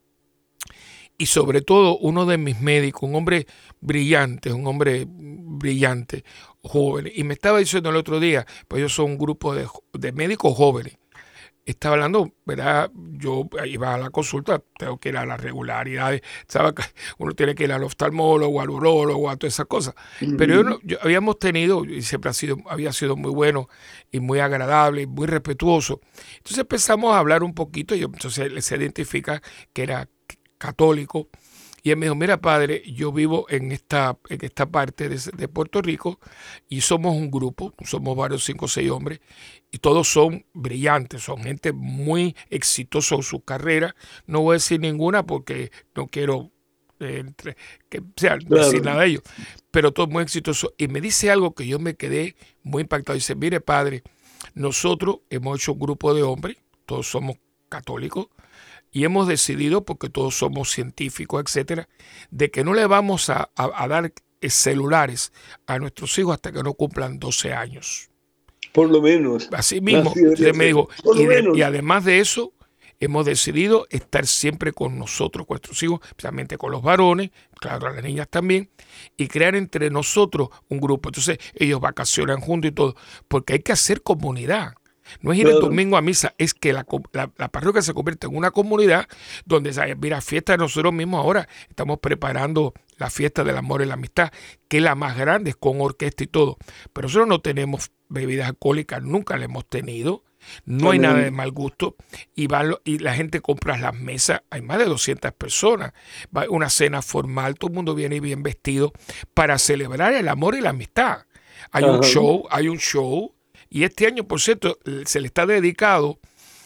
y sobre todo uno de mis médicos, un hombre brillante, un hombre brillante, joven, y me estaba diciendo el otro día, pues yo soy un grupo de, de médicos jóvenes. Estaba hablando, ¿verdad? Yo iba a la consulta, tengo que ir a las regularidades, ¿sabes? Uno tiene que ir al oftalmólogo, al urólogo, a todas esas cosas. Mm-hmm. Pero yo, no, yo habíamos tenido, y siempre ha sido, había sido muy bueno y muy agradable y muy respetuoso. Entonces empezamos a hablar un poquito, y yo, entonces se identifica que era católico. Y él me dijo, mira, padre, yo vivo en esta, en esta parte de, de Puerto Rico y somos un grupo, somos varios, cinco o seis hombres, y todos son brillantes, son gente muy exitosa en su carrera. No voy a decir ninguna porque no quiero eh, entre, que sea, claro. decir nada de ellos, pero todos muy exitosos. Y me dice algo que yo me quedé muy impactado. Dice, mire, padre, nosotros hemos hecho un grupo de hombres, todos somos católicos, y hemos decidido, porque todos somos científicos, etcétera, de que no le vamos a, a, a dar celulares a nuestros hijos hasta que no cumplan doce años. Por lo menos. Así mismo, usted me dijo, y, de, y además de eso, hemos decidido estar siempre con nosotros, con nuestros hijos, especialmente con los varones, claro, las niñas también, y crear entre nosotros un grupo. Entonces, ellos vacacionan juntos y todo, porque hay que hacer comunidad. No es ir el domingo a misa, es que la, la, la parroquia se convierte en una comunidad donde, mira, fiesta de nosotros mismos ahora. Estamos preparando la fiesta del amor y la amistad, que es la más grande, es con orquesta y todo. Pero nosotros no tenemos bebidas alcohólicas, nunca la hemos tenido. No hay nada de mal gusto. Y, van, y la gente compra las mesas, hay más de doscientas personas. Va una cena formal, todo el mundo viene bien vestido para celebrar el amor y la amistad. Hay Ajá. un show, hay un show. Y este año, por cierto, se le está dedicado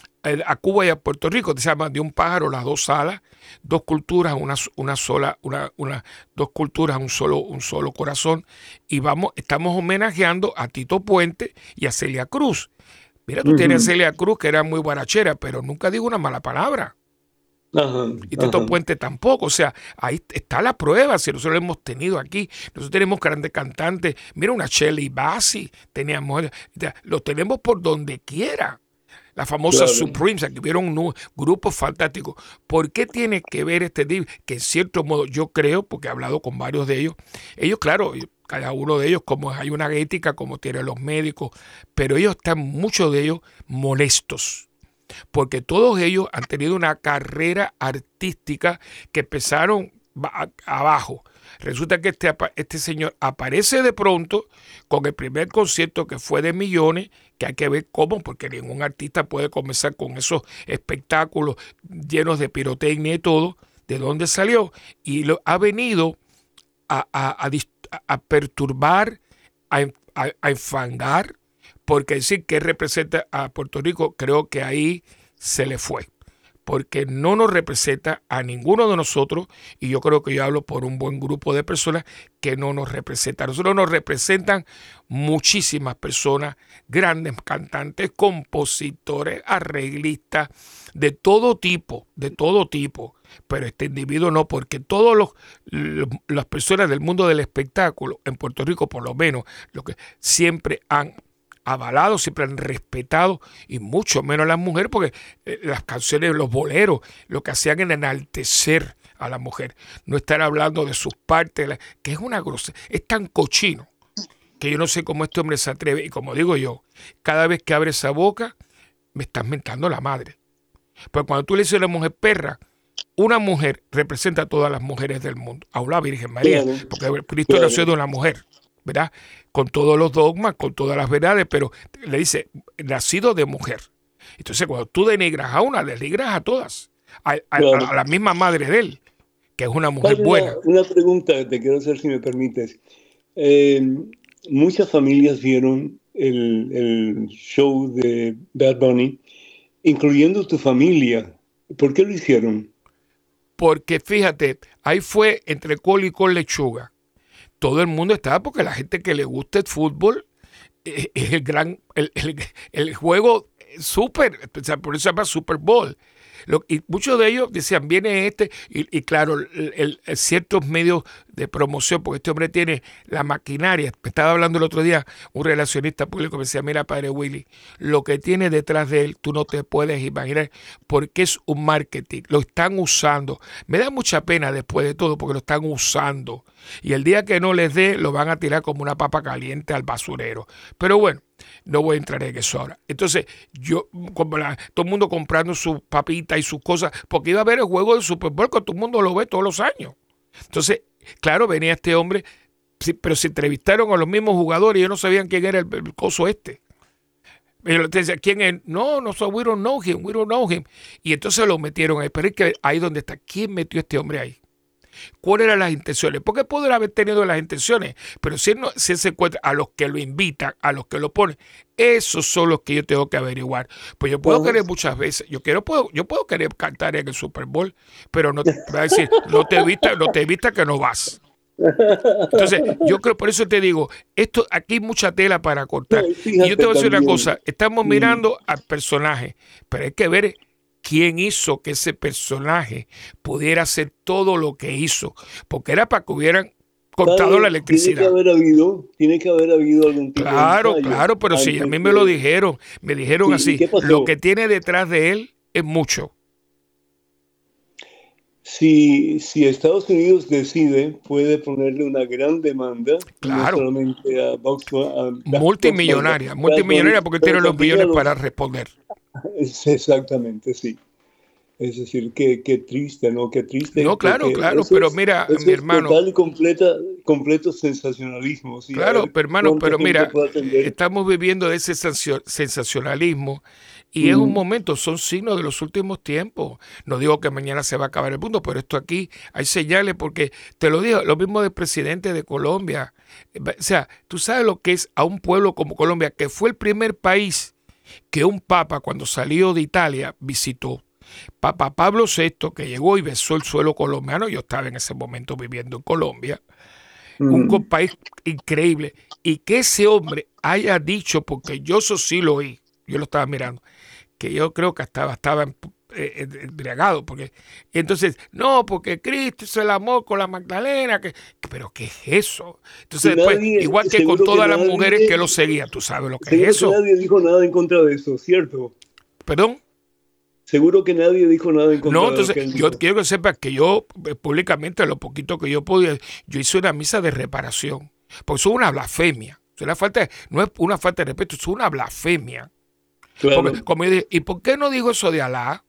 a Cuba y a Puerto Rico. Se llama De un pájaro las dos alas, dos culturas, una, una sola, una, una, dos culturas, un solo, un solo corazón. Y vamos, estamos homenajeando a Tito Puente y a Celia Cruz. Mira, tú uh-huh. tienes a Celia Cruz, que era muy guarachera, pero nunca dijo una mala palabra. Uh-huh. Y Tito uh-huh. Puente tampoco. O sea, ahí está la prueba. Si nosotros lo hemos tenido aquí, nosotros tenemos grandes cantantes. Mira, una Shirley Bassey, teníamos, lo tenemos por donde quiera. La famosa claro. Supremes, aquí vieron un grupo fantástico. ¿Por qué tiene que ver este D I V? Que en cierto modo yo creo, porque he hablado con varios de ellos, ellos, claro, cada uno de ellos, como hay una ética, como tienen los médicos, pero ellos están, muchos de ellos, molestos. Porque todos ellos han tenido una carrera artística que empezaron abajo. Resulta que este, este señor aparece de pronto con el primer concierto que fue de millones, que hay que ver cómo, porque ningún artista puede comenzar con esos espectáculos llenos de pirotecnia y todo, de dónde salió, y lo, ha venido a, a, a, a perturbar, a, a, a enfangar, porque decir que representa a Puerto Rico, creo que ahí se le fue. Porque no nos representa a ninguno de nosotros, y yo creo que yo hablo por un buen grupo de personas que no nos representan. A nosotros nos representan muchísimas personas, grandes cantantes, compositores, arreglistas, de todo tipo, de todo tipo. Pero este individuo no, porque todas las personas del mundo del espectáculo, en Puerto Rico por lo menos, lo que siempre han avalado, siempre han respetado, y mucho menos las mujeres, porque eh, las canciones, los boleros, lo que hacían era enaltecer a la mujer, no estar hablando de sus partes, la, que es una grosería, es tan cochino, que yo no sé cómo este hombre se atreve, y como digo yo, cada vez que abre esa boca, me estás mentando la madre. Porque cuando tú le dices a la mujer perra, una mujer representa a todas las mujeres del mundo, aún la Virgen María, porque Cristo claro. nació de una mujer, ¿verdad? Con todos los dogmas, con todas las verdades, pero le dice, nacido de mujer. Entonces, cuando tú denigras a una, denigras a todas, a, a, claro. a la misma madre de él, que es una mujer una, buena. Una pregunta que te quiero hacer, si me permites. Eh, muchas familias vieron el, el show de Bad Bunny, incluyendo tu familia. ¿Por qué lo hicieron? Porque, fíjate, ahí fue entre col y col lechuga. Todo el mundo estaba, porque la gente que le gusta el fútbol es el gran, el, el, el juego súper, o sea, por eso se llama Super Bowl. Lo, y muchos de ellos decían, viene este, y, y claro, el, el, el ciertos medios de promoción, porque este hombre tiene la maquinaria. Me estaba hablando el otro día un relacionista público, me decía, mira, padre Willy, lo que tiene detrás de él, tú no te puedes imaginar, porque es un marketing, lo están usando. Me da mucha pena después de todo, porque lo están usando. Y el día que no les dé, lo van a tirar como una papa caliente al basurero. Pero bueno, no voy a entrar en eso ahora. Entonces, yo, como la, todo el mundo comprando sus papitas y sus cosas, porque iba a ver el juego del Super Bowl, que todo el mundo lo ve todos los años. Entonces, claro, venía este hombre, sí, pero se entrevistaron a los mismos jugadores y ellos no sabían quién era el, el coso este. Y yo les decía, ¿quién es? No, no, so we don't know him, we don't know him. Y entonces lo metieron ahí. Pero es que ahí donde está, ¿quién metió a este hombre ahí? ¿Cuáles eran las intenciones? Porque podrá haber tenido las intenciones, pero si él, no, si él se encuentra a los que lo invitan, a los que lo ponen, esos son los que yo tengo que averiguar. Pues yo puedo uh-huh. querer muchas veces, yo quiero, puedo, yo puedo querer cantar en el Super Bowl, pero no te va a decir, no te evita, no te evita que no vas. Entonces, yo creo, por eso te digo, esto aquí hay mucha tela para cortar. Y yo te voy a decir una cosa, estamos mirando al personaje, pero hay que ver quién hizo que ese personaje pudiera hacer todo lo que hizo, porque era para que hubieran cortado ¿Sabe? la electricidad. Tiene que haber habido, tiene que haber habido algún tipo Claro, de ensayo claro, pero si sí, a mí me lo dijeron, me dijeron sí, así, lo que tiene detrás de él es mucho. Si, si Estados Unidos decide, puede ponerle una gran demanda, claro. no solamente a Volkswagen, a multimillonaria, Volkswagen, multimillonaria porque tiene los millones los... para responder. Exactamente, sí. Es decir, qué, qué triste, ¿no? Qué triste. No, claro, claro, pero es, mira, eso mi es hermano. Total y completa, completo sensacionalismo. ¿Sí? Claro, pero hermano, pero mira, estamos viviendo de ese sensacionalismo y mm. es un momento, son signos de los últimos tiempos. No digo que mañana se va a acabar el mundo, pero esto aquí hay señales, porque te lo digo, lo mismo del presidente de Colombia. O sea, tú sabes lo que es a un pueblo como Colombia, que fue el primer país que un papa cuando salió de Italia visitó. Papa Pablo sexto, que llegó y besó el suelo colombiano, yo estaba en ese momento viviendo en Colombia, mm. un país increíble, y que ese hombre haya dicho, porque yo eso sí lo oí, yo lo estaba mirando, que yo creo que estaba, estaba eh, embriagado, porque entonces, no, porque Cristo hizo el amor con la Magdalena, que, pero ¿qué es eso? Entonces nadie, después, igual que con todas que las nadie, mujeres que lo seguían, tú sabes lo que es eso. Que nadie dijo nada en contra de eso, ¿cierto? ¿Perdón? Seguro que nadie dijo nada en contra no, entonces, de lo que yo quiero que sepas que yo, públicamente, lo poquito que yo podía, yo hice una misa de reparación, porque eso es una blasfemia. Es una falta, no es una falta de respeto, es una blasfemia. Claro. Porque, como yo dije, ¿y por qué no dijo eso de Alá?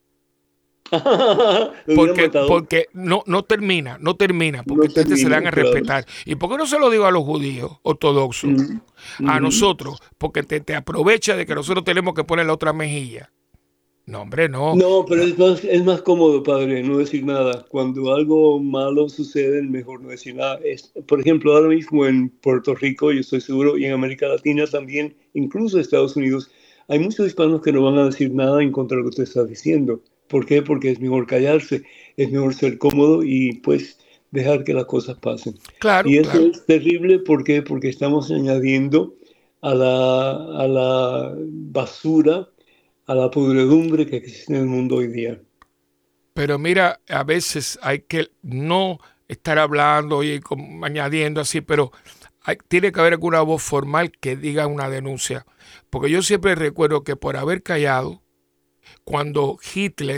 porque porque no, no termina, no termina, porque no termina, se le van a claro. respetar. ¿Y por qué no se lo digo a los judíos ortodoxos? Mm. A mm. nosotros, porque te, te aprovecha de que nosotros tenemos que poner la otra mejilla. No, hombre, no. No, pero es más, es más cómodo, padre, no decir nada. Cuando algo malo sucede, es mejor no decir nada. Es, por ejemplo, ahora mismo en Puerto Rico, yo estoy seguro, y en América Latina también, incluso Estados Unidos, hay muchos hispanos que no van a decir nada en contra de lo que usted está diciendo. ¿Por qué? Porque es mejor callarse, es mejor ser cómodo y pues dejar que las cosas pasen. Claro, y eso claro. es terrible, ¿por qué? Porque estamos añadiendo a la, a la basura, a la podredumbre que existe en el mundo hoy día. Pero mira, a veces hay que no estar hablando y como añadiendo así, pero hay, tiene que haber alguna voz formal que diga una denuncia. Porque yo siempre recuerdo que por haber callado, cuando Hitler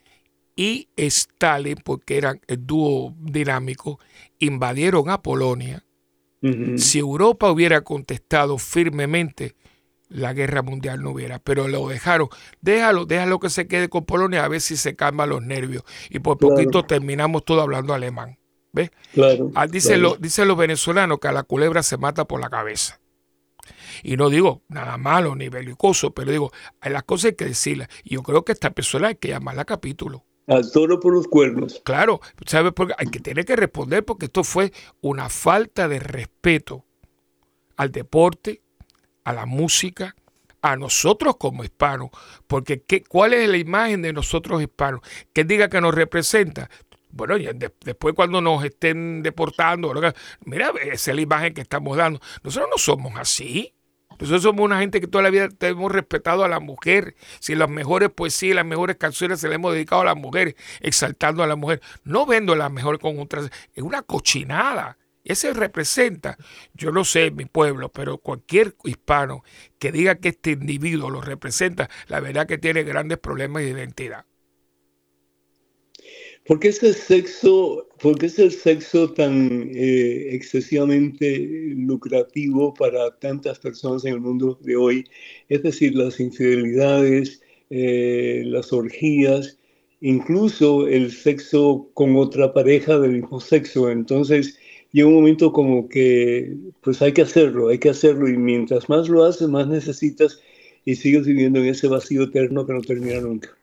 y Stalin, porque eran el dúo dinámico, invadieron a Polonia, uh-huh. si Europa hubiera contestado firmemente, la guerra mundial no hubiera, pero lo dejaron, déjalo, déjalo que se quede con Polonia a ver si se calman los nervios y por claro. poquito terminamos todo hablando alemán, ¿ves? Claro, ah, dicen, claro. Lo, dicen los venezolanos que a la culebra se mata por la cabeza. Y no digo nada malo ni belicoso, pero digo, hay las cosas hay que decirlas. Y yo creo que esta persona hay que llamarla a capítulo. Al toro por los cuernos. Claro, ¿sabes? Porque hay que tener que responder porque esto fue una falta de respeto al deporte, a la música, a nosotros como hispanos. Porque ¿qué, ¿cuál es la imagen de nosotros hispanos? Que diga que nos representa. Bueno, ya de, después cuando nos estén deportando, mira, esa es la imagen que estamos dando. Nosotros no somos así. Nosotros somos una gente que toda la vida hemos respetado a la mujer. Si las mejores poesías, las mejores canciones se las hemos dedicado a las mujeres, exaltando a la mujer. No vendo la mejor con un trasero. Es una cochinada. Y ese representa, yo no sé mi pueblo, pero cualquier hispano que diga que este individuo lo representa, la verdad que tiene grandes problemas de identidad. ¿Por qué es el sexo, por qué es el sexo tan eh, excesivamente lucrativo para tantas personas en el mundo de hoy? Es decir, las infidelidades, eh, las orgías, incluso el sexo con otra pareja del mismo sexo. Entonces, llega un momento como que pues hay que hacerlo, hay que hacerlo y mientras más lo haces, más necesitas y sigues viviendo en ese vacío eterno que no termina nunca.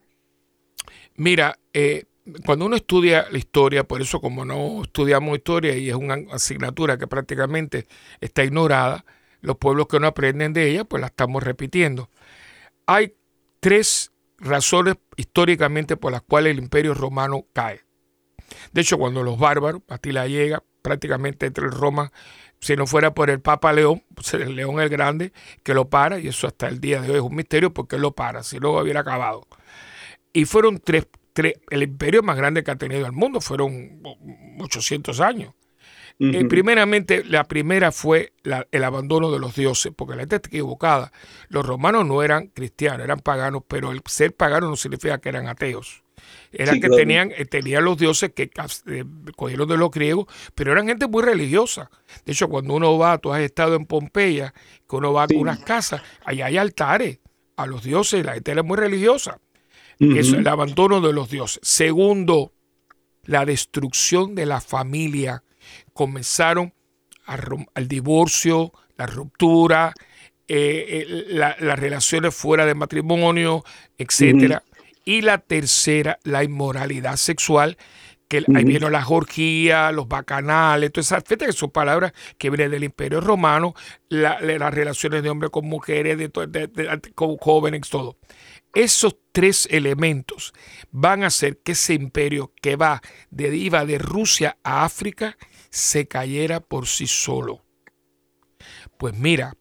Mira, eh, cuando uno estudia la historia, por eso como no estudiamos historia y es una asignatura que prácticamente está ignorada, los pueblos que no aprenden de ella, pues la estamos repitiendo. Hay tres razones históricamente por las cuales el Imperio Romano cae. De hecho, cuando los bárbaros, Atila llega, prácticamente entre el Roma, si no fuera por el Papa León, pues el León el Grande, que lo para, y eso hasta el día de hoy es un misterio porque él lo para, si no hubiera acabado. Y fueron tres, tres, el imperio más grande que ha tenido el mundo, fueron ochocientos años. Uh-huh. Eh, primeramente, la primera fue la, el abandono de los dioses, porque la gente está equivocada. Los romanos no eran cristianos, eran paganos, pero el ser pagano no significa que eran ateos. Era sí, que claro. tenían, tenían los dioses que eh, cogieron de los griegos, pero eran gente muy religiosa. De hecho, cuando uno va, tú has estado en Pompeya, que uno va sí. a unas casas, allá hay altares a los dioses, la gente era muy religiosa. Uh-huh. Eso es el abandono de los dioses. Segundo, la destrucción de la familia. Comenzaron a, al divorcio, la ruptura, eh, eh, la, las relaciones fuera de matrimonio, etcétera. Uh-huh. Y la tercera, la inmoralidad sexual, que uh-huh. ahí vienen las orgías, los bacanales, todas esas, fíjate que son palabras que vienen del Imperio Romano, la, la, las relaciones de hombres con mujeres, de, de, de, de, con jóvenes, todo. Esos tres elementos van a hacer que ese imperio que va de, iba de Rusia a África se cayera por sí solo. Pues mira,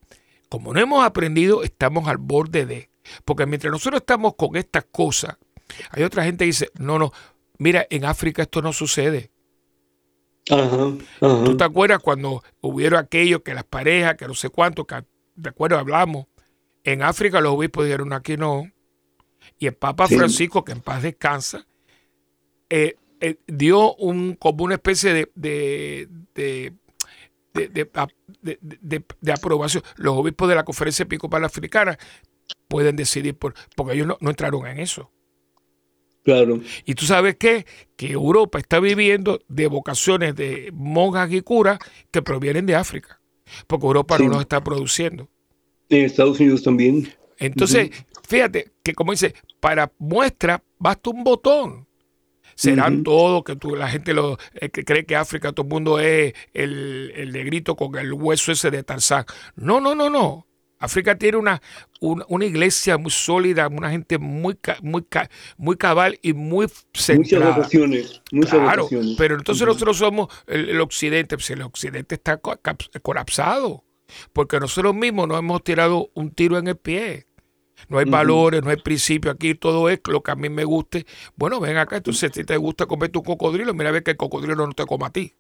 como no hemos aprendido, estamos al borde de. Porque mientras nosotros estamos con estas cosas, hay otra gente que dice, no, no, mira, en África esto no sucede. Ajá, ajá. ¿Tú te acuerdas cuando hubieron aquello que las parejas, que no sé cuánto, que de acuerdo hablamos? En África los obispos dijeron, aquí no. Y el Papa Sí. Francisco, que en paz descansa, eh, eh, dio un, como una especie de, de, de, de, de, de, de, de aprobación. Los obispos de la Conferencia Episcopal Africana pueden decidir, por, porque ellos no, no entraron en eso. Claro. Y tú sabes qué, que Europa está viviendo de vocaciones de monjas y curas que provienen de África, porque Europa Sí. no los está produciendo. En Estados Unidos también. Entonces, uh-huh. fíjate que como dice, para muestra basta un botón. Serán uh-huh. todos que tú, la gente lo, eh, que cree que África todo el mundo es el, el negrito con el hueso ese de Tarzán. No, no, no, no. África tiene una, una, una iglesia muy sólida, una gente muy muy muy cabal y muy centrada. Muchas vocaciones, muchas claro, vocaciones. Pero entonces uh-huh. nosotros somos el, el occidente, pues el occidente está colapsado, porque nosotros mismos nos hemos tirado un tiro en el pie. No hay uh-huh. valores, no hay principios, aquí todo es lo que a mí me guste. Bueno, ven acá, entonces si te gusta comer tu cocodrilo, mira a ver que el cocodrilo no te coma a ti.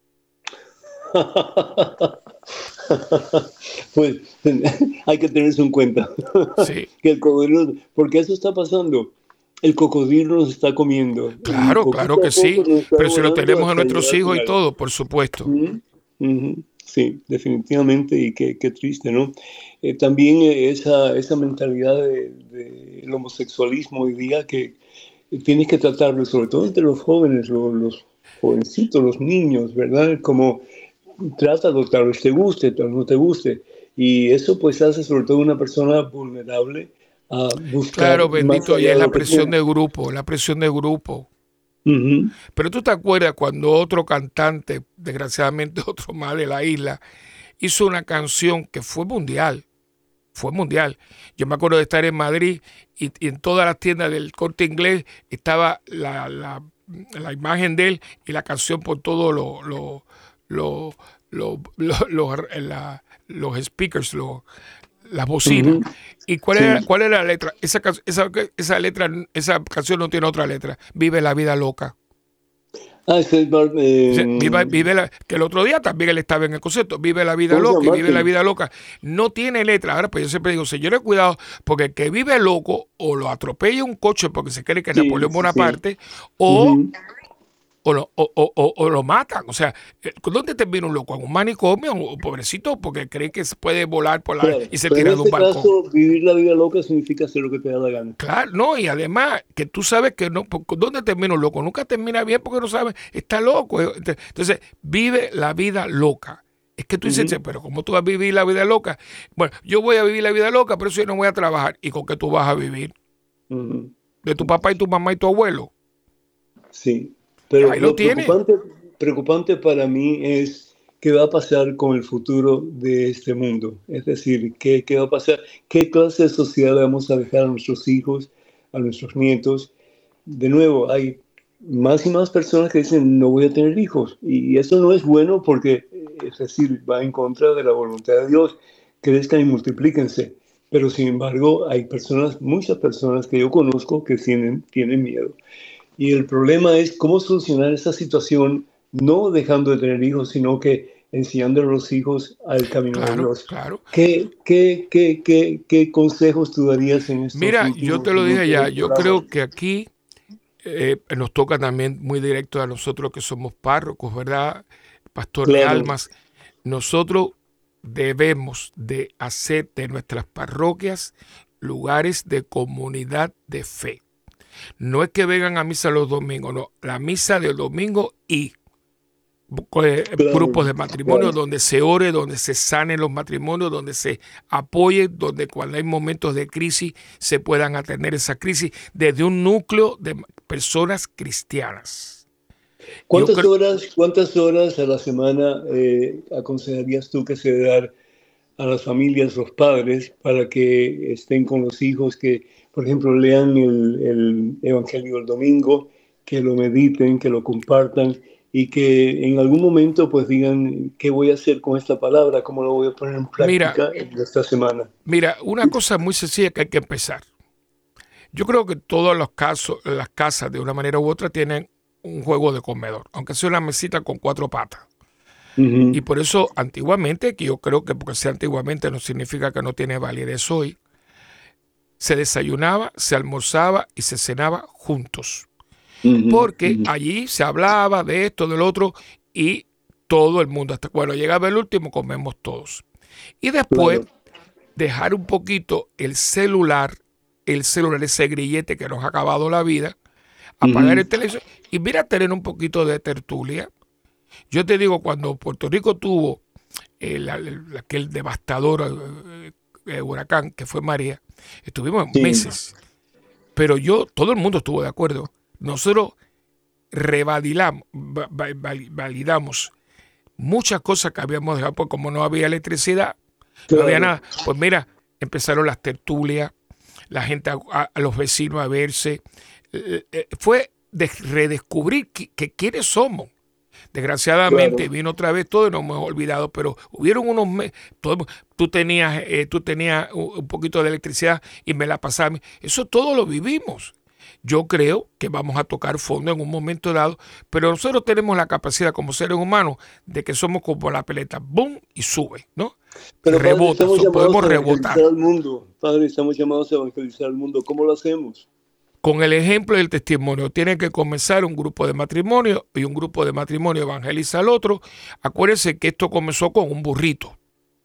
Pues hay que tener eso en cuenta. Sí. Que el cocodrilo, porque eso está pasando. El cocodrilo nos está comiendo. Claro, claro que sí. Pero si lo tenemos a nuestros hijos y todo, por supuesto. Uh-huh. Uh-huh. Sí, definitivamente. Y qué, qué triste, ¿no? Eh, también esa, esa mentalidad del de, de homosexualismo hoy día que tienes que tratarlo, sobre todo entre los jóvenes, los, los jovencitos, los niños, ¿verdad? Como trátalo, tal vez te guste, tal vez no te guste. Y eso pues hace sobre todo una persona vulnerable a buscar. Claro, bendito, y es la presión de grupo, la presión de grupo. Uh-huh. Pero tú te acuerdas cuando otro cantante, desgraciadamente otro más de la isla, hizo una canción que fue mundial, fue mundial. Yo me acuerdo de estar en Madrid y, y en todas las tiendas del Corte Inglés estaba la, la, la imagen de él y la canción por todos los lo, lo, lo, lo, lo, la, los speakers, lo, las bocinas. Uh-huh. ¿Y cuál, sí. era, cuál era la letra? Esa, esa, esa letra, esa canción no tiene otra letra. Vive la vida loca. Ah, ese es eh, sí, vive, vive la, que el otro día también él estaba en el concierto. Vive la vida loca, y vive la vida loca. No tiene letra. Ahora, pues yo siempre digo, señores, cuidado, porque el que vive loco o lo atropella un coche porque se cree que es sí, Napoleón Bonaparte, sí. o... Uh-huh. O lo, o, o, o lo matan. O sea, ¿dónde termina un loco? ¿En un manicomio? O pobrecito, porque cree que se puede volar por la claro, y se tira de un este balcón. Caso, vivir la vida loca significa hacer lo que te da la gana. Claro, no, y además que tú sabes que no, ¿dónde termina un loco? Nunca termina bien porque no sabes, está loco. Entonces, vive la vida loca. Es que tú dices, uh-huh. pero ¿cómo tú vas a vivir la vida loca? Bueno, yo voy a vivir la vida loca, pero eso yo no voy a trabajar. ¿Y con qué tú vas a vivir? Uh-huh. ¿De tu papá y tu mamá y tu abuelo? Sí. Pero ahí lo, lo tiene. Preocupante, preocupante para mí es qué va a pasar con el futuro de este mundo. Es decir, qué, qué va a pasar, qué clase de sociedad le vamos a dejar a nuestros hijos, a nuestros nietos. De nuevo, hay más y más personas que dicen no voy a tener hijos. Y eso no es bueno porque, es decir, va en contra de la voluntad de Dios. Crezcan y multiplíquense. Pero sin embargo, hay personas, muchas personas que yo conozco que tienen, tienen miedo. Y el problema es cómo solucionar esta situación, no dejando de tener hijos, sino que enseñando a los hijos al camino claro, de Dios. Claro. ¿Qué, qué, qué, qué, ¿Qué consejos tú darías en esto? Mira, yo te lo dije ya, yo creo que aquí eh, nos toca también muy directo a nosotros que somos párrocos, ¿verdad? Pastor claro. de almas. Nosotros debemos de hacer de nuestras parroquias lugares de comunidad de fe. No es que vengan a misa los domingos, no, la misa del domingo y eh, claro, grupos de matrimonio claro. donde se ore, donde se sanen los matrimonios, donde se apoye, donde cuando hay momentos de crisis se puedan atender esa crisis desde un núcleo de personas cristianas. ¿Cuántas, creo, horas, ¿cuántas horas a la semana eh, aconsejarías tú que se debe dar a las familias, los padres, para que estén con los hijos, que por ejemplo lean el, el Evangelio del domingo, que lo mediten, que lo compartan y que en algún momento pues digan qué voy a hacer con esta palabra, cómo lo voy a poner en práctica mira, en esta semana. Mira, una cosa muy sencilla que hay que empezar. Yo creo que todos los casos, las casas de una manera u otra tienen un juego de comedor, aunque sea una mesita con cuatro patas. Uh-huh. Y por eso antiguamente, que yo creo que porque sea antiguamente no significa que no tiene validez hoy, se desayunaba, se almorzaba y se cenaba juntos. Uh-huh. Porque uh-huh. allí se hablaba de esto, del otro, y todo el mundo, hasta cuando llegaba el último, comemos todos. Y después, claro, dejar un poquito el celular, el celular, ese grillete que nos ha acabado la vida, apagar uh-huh. el televisor y mira, tener un poquito de tertulia. Yo te digo, cuando Puerto Rico tuvo el, el, aquel devastador eh, huracán que fue María, estuvimos sí. meses, pero yo, todo el mundo estuvo de acuerdo. Nosotros revalidamos, validamos muchas cosas que habíamos dejado, porque como no había electricidad, claro, no había nada. Pues mira, empezaron las tertulias, la gente, a, a los vecinos a verse. Eh, eh, fue de redescubrir que, que quiénes somos. Desgraciadamente claro. vino otra vez todo y nos hemos olvidado, pero hubieron unos meses, tú tenías, eh, tú tenías un poquito de electricidad y me la pasabas. Eso todo lo vivimos. Yo creo que vamos a tocar fondo en un momento dado, pero nosotros tenemos la capacidad como seres humanos de que somos como la pelota, boom, y sube, ¿no? Pero rebota, padre, so, podemos rebotar. Al mundo. Padre, estamos llamados a evangelizar al mundo. ¿Cómo lo hacemos? Con el ejemplo y el testimonio. Tiene que comenzar un grupo de matrimonio y un grupo de matrimonio evangeliza al otro. Acuérdense que esto comenzó con un burrito.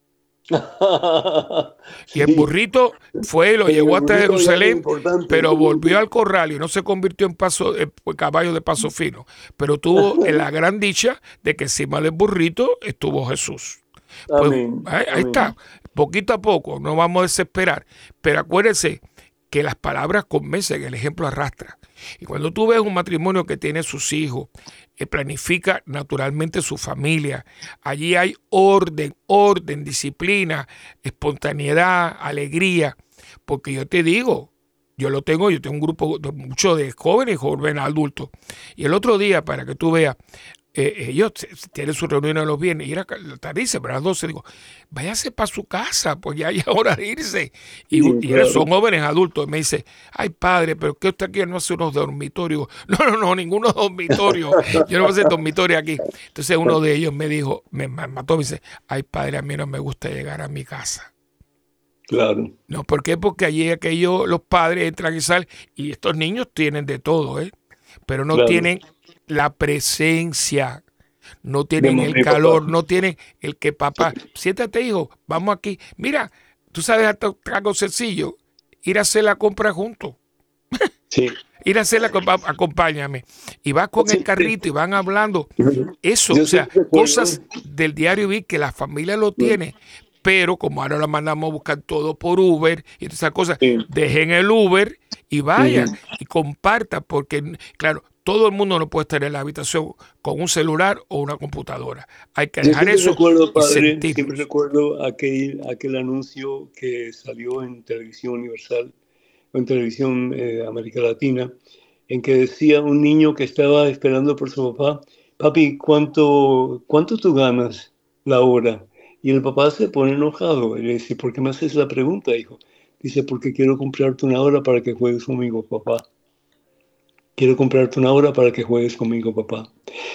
Sí. Y el burrito fue y lo llevó hasta Jerusalén, pero volvió al corral y no se convirtió en paso, en caballo de paso fino. Pero tuvo la gran dicha de que encima del burrito estuvo Jesús. Pues, Amén. Ahí, ahí Amén. está, poquito a poco, no vamos a desesperar. Pero acuérdense que las palabras convencen, el ejemplo arrastra. Y cuando tú ves un matrimonio que tiene sus hijos, que planifica naturalmente su familia, allí hay orden, orden, disciplina, espontaneidad, alegría. Porque yo te digo, yo lo tengo, yo tengo un grupo de muchos de jóvenes y jóvenes adultos. Y el otro día, para que tú veas, Eh, ellos tienen su reunión los viernes y era la tarde, pero a las doce digo, váyase para su casa, pues ya hay hora de irse. Y, sí, y claro. son jóvenes adultos. Y me dice, ay padre, pero ¿qué usted aquí no hace unos dormitorios? No, no, no, ninguno dormitorio. Yo no voy a hacer dormitorio aquí. Entonces uno de ellos me dijo, me mató, me dice, ay padre, a mí no me gusta llegar a mi casa. Claro. No, ¿por qué? Porque allí aquellos, los padres entran y salen, y estos niños tienen de todo, ¿eh? Pero no claro. tienen la presencia, no tienen el calor, papá. no tienen el que papá, siéntate hijo, vamos aquí, mira, tú sabes algo sencillo, ir a hacer la compra juntos, sí. ir a hacer la compra, acompáñame, y vas con sí, el carrito sí. y van hablando, eso, Yo o sea, cosas del diario vivir que la familia lo tiene, pero como ahora lo mandamos a buscar todo por Uber y esas cosas, sí. dejen el Uber y vayan sí. y compartan, porque claro, todo el mundo no puede estar en la habitación con un celular o una computadora. Hay que dejar eso recuerdo, padre, y siempre recuerdo aquel, aquel anuncio que salió en Televisión Universal, en Televisión eh, América Latina, en que decía un niño que estaba esperando por su papá, papi, ¿cuánto, cuánto tú ganas la hora? Y el papá se pone enojado y le dice, ¿por qué me haces la pregunta, hijo? Dice, porque quiero comprarte una hora para que juegues conmigo, papá. Quiero comprarte una hora para que juegues conmigo, papá.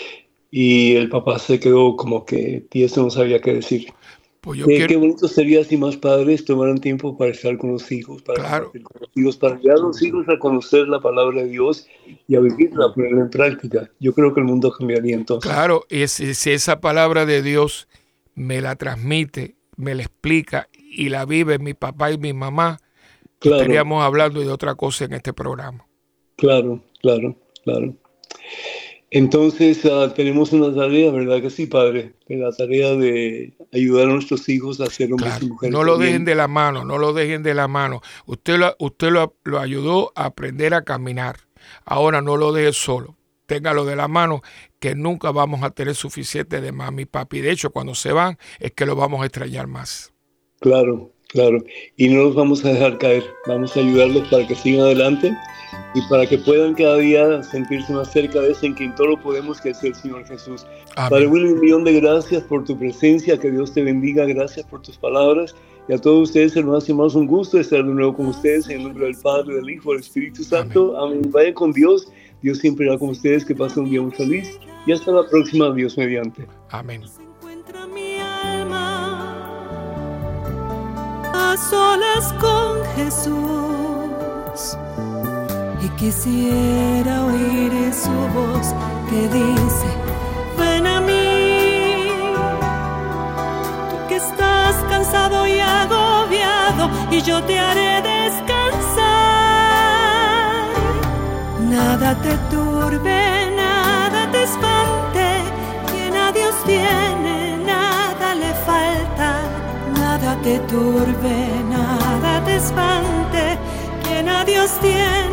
Y el papá se quedó como que, y eso no sabía qué decir. Pues yo eh, quiero... Qué bonito sería si más padres tomaran tiempo para estar con los hijos, para claro. con los hijos, para ayudar a los hijos a conocer la palabra de Dios y a vivirla, a ponerla en práctica. Yo creo que el mundo cambiaría entonces. Claro, y si, si esa palabra de Dios me la transmite, me la explica y la vive mi papá y mi mamá, claro. estaríamos hablando de otra cosa en este programa. Claro, claro, claro. Entonces uh, tenemos una tarea, ¿verdad que sí, padre? La tarea de ayudar a nuestros hijos a ser hombres claro. y mujeres. No lo dejen de la mano, no lo dejen de la mano. Usted lo, usted lo, lo ayudó a aprender a caminar. Ahora no lo deje solo. Téngalo de la mano, que nunca vamos a tener suficiente de mami y papi. De hecho, cuando se van, es que los vamos a extrañar más. Claro, claro. Y no los vamos a dejar caer. Vamos a ayudarlos para que sigan adelante y para que puedan cada día sentirse más cerca de ese en quien todo lo podemos, que es el Señor Jesús. Amén. Padre Willy, un millón de gracias por tu presencia, que Dios te bendiga, gracias por tus palabras, y a todos ustedes, hermanos y hermanos, un gusto estar de nuevo con ustedes, en el nombre del Padre, del Hijo, del Espíritu Santo. Amén. Amén. Vayan con Dios, Dios siempre irá con ustedes, que pasen un día muy feliz, y hasta la próxima, Dios mediante. Amén. Encuentra mi alma a solas con Jesús, y quisiera oír su voz que dice: ven a mí, tú que estás cansado y agobiado, y yo te haré descansar. Nada te turbe, nada te espante, quien a Dios tiene, nada le falta. Nada te turbe, nada te espante, quien a Dios tiene,